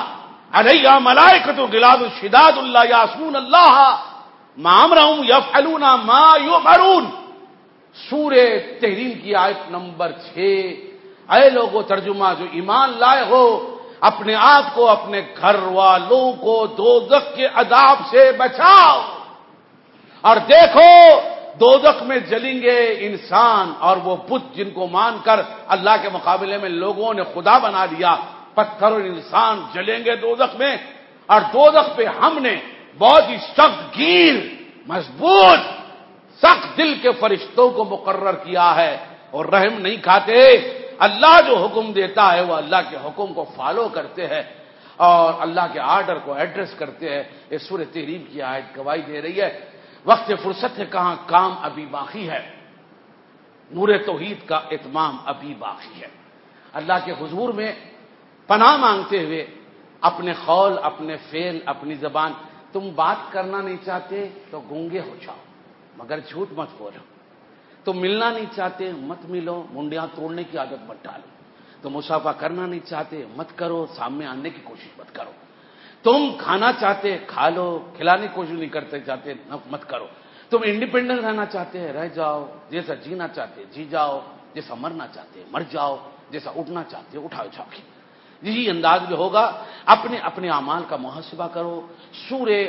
علیہا ملائکۃ غلاظ شداد لا یعصون اللہ ما امرهم یفعلون ما یؤمرون. سورہ تحریم کی آیت نمبر چھ. اے لوگوں ترجمہ جو ایمان لائے ہو، اپنے آپ کو اپنے گھر والوں کو دوزخ کے عذاب سے بچاؤ. اور دیکھو دوزخ میں جلیں گے انسان اور وہ بت جن کو مان کر اللہ کے مقابلے میں لوگوں نے خدا بنا لیا. پتھر اور انسان جلیں گے دوزخ میں، اور دوزخ پہ ہم نے بہت ہی سخت گیر مضبوط سخت دل کے فرشتوں کو مقرر کیا ہے، اور رحم نہیں کھاتے. اللہ جو حکم دیتا ہے وہ اللہ کے حکم کو فالو کرتے ہیں اور اللہ کے آرڈر کو ایڈریس کرتے ہیں. یہ سورہ تحریم کی آیت گواہی دے رہی ہے. وقت فرصت ہے، کہاں کام ابھی باقی ہے، نور توحید کا اتمام ابھی باقی ہے. اللہ کے حضور میں پناہ مانگتے ہوئے اپنے قول، اپنے فعل، اپنی زبان. تم بات کرنا نہیں چاہتے تو گونگے ہو جاؤ مگر جھوٹ مت بولو. تم ملنا نہیں چاہتے مت ملو، منڈیاں توڑنے کی عادت مت ڈالو. تم مصافحہ کرنا نہیں چاہتے مت کرو، سامنے آنے کی کوشش مت کرو. تم کھانا چاہتے کھا لو، کھلانے کی کوشش نہیں کرتے چاہتے مت کرو. تم انڈیپینڈنٹ رہنا چاہتے رہ جاؤ، جیسا جینا چاہتے جی جاؤ، جیسا مرنا چاہتے مر جاؤ، جیسا اٹھنا چاہتے اٹھاؤ جاؤ. یہی انداز میں ہوگا. اپنے اپنے اعمال کا محاسبہ کرو. سورہ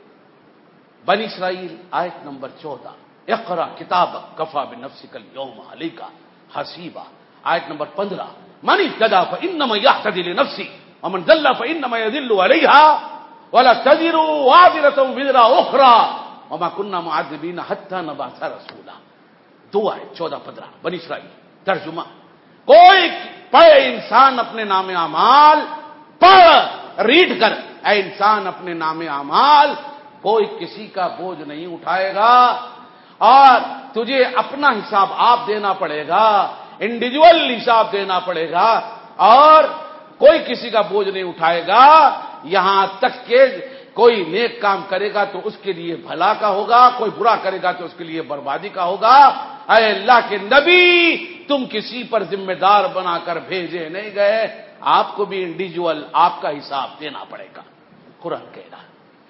بنی اسرائیل آیت نمبر چودہ. اقرا کتابک کفا بنفسک اليوم علیک حسیبا. آیت نمبر پندرہ. من اهتدى فانما يهتدي لنفسه ومن ضل فانما يضل عليها ولا تزر وازرة وزر اخرى وما كنا معذبين حتى نبعث رسولا. دو آیت چودہ پندرہ بنی اسرائیل. ترجمہ: کوئی پڑھے انسان اپنے نام اعمال، پڑھ ریڈ کر اے انسان اپنے نام اعمال. کوئی کسی کا بوجھ نہیں اٹھائے گا اور تجھے اپنا حساب آپ دینا پڑے گا، انڈیویجول حساب دینا پڑے گا، اور کوئی کسی کا بوجھ نہیں اٹھائے گا. یہاں تک کہ کوئی نیک کام کرے گا تو اس کے لیے بھلا کا ہوگا، کوئی برا کرے گا تو اس کے لیے بربادی کا ہوگا. اے اللہ کے نبی، تم کسی پر ذمہ دار بنا کر بھیجے نہیں گئے، آپ کو بھی انڈیویجول آپ کا حساب دینا پڑے گا. قرآن کہہ رہا ہے.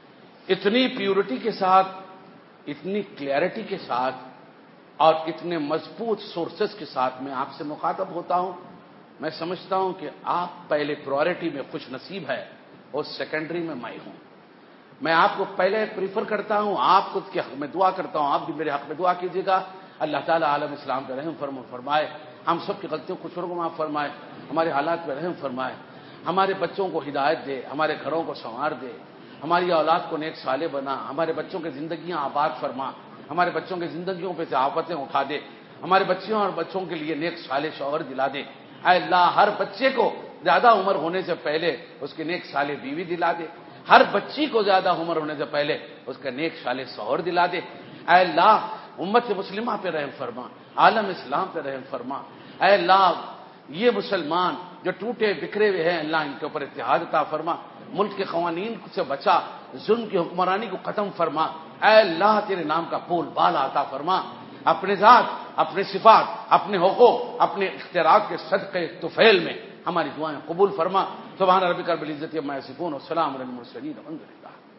اتنی پیورٹی کے ساتھ، اتنی کلیئرٹی کے ساتھ اور اتنے مضبوط سورسز کے ساتھ میں آپ سے مخاطب ہوتا ہوں. میں سمجھتا ہوں کہ آپ پہلے پرائرٹی میں خوش نصیب ہے اور سیکنڈری میں میں ہوں. میں آپ کو پہلے پریفر کرتا ہوں، آپ خود کے حق میں دعا کرتا ہوں، آپ بھی میرے حق میں دعا کیجیے گا. اللہ تعالیٰ عالم اسلام پہ رحم فرم فرمائے، ہم سب کی غلطیوں کو کو معاف فرمائے، ہمارے حالات پہ رحم فرمائے، ہمارے بچوں کو ہدایت دے، ہمارے گھروں کو سنوار دے، ہماری اولاد کو نیک صالح بنا، ہمارے بچوں کی زندگیاں آباد فرما، ہمارے بچوں کی زندگیوں پہ سے آفتیں اٹھا دے، ہمارے بچیوں اور بچوں کے لیے نیک صالح شوہر دلا دے. اے اللہ ہر بچے کو زیادہ عمر ہونے سے پہلے اس کی نیک صالح بیوی دلا دے، ہر بچی کو زیادہ عمر ہونے سے پہلے اس کا نیک صالح شوہر دلا دے. اے اللہ امت مسلمہ پہ رحم فرما، عالم اسلام پہ رحم فرما. اے اللہ یہ مسلمان جو ٹوٹے بکھرے ہوئے ہیں، اللہ ان کے اوپر اتحاد عطا فرما، ملک کے قوانین سے بچا، ظلم کی حکمرانی کو ختم فرما. اے اللہ تیرے نام کا بول بالا عطا فرما. اپنے ذات، اپنے صفات، اپنے حقوق، اپنے اختیارات کے صدقے طفیل میں ہماری دعائیں قبول فرما. سبحان ربک رب العزت عما یصفون والسلام علی المرسلین والحمد للہ.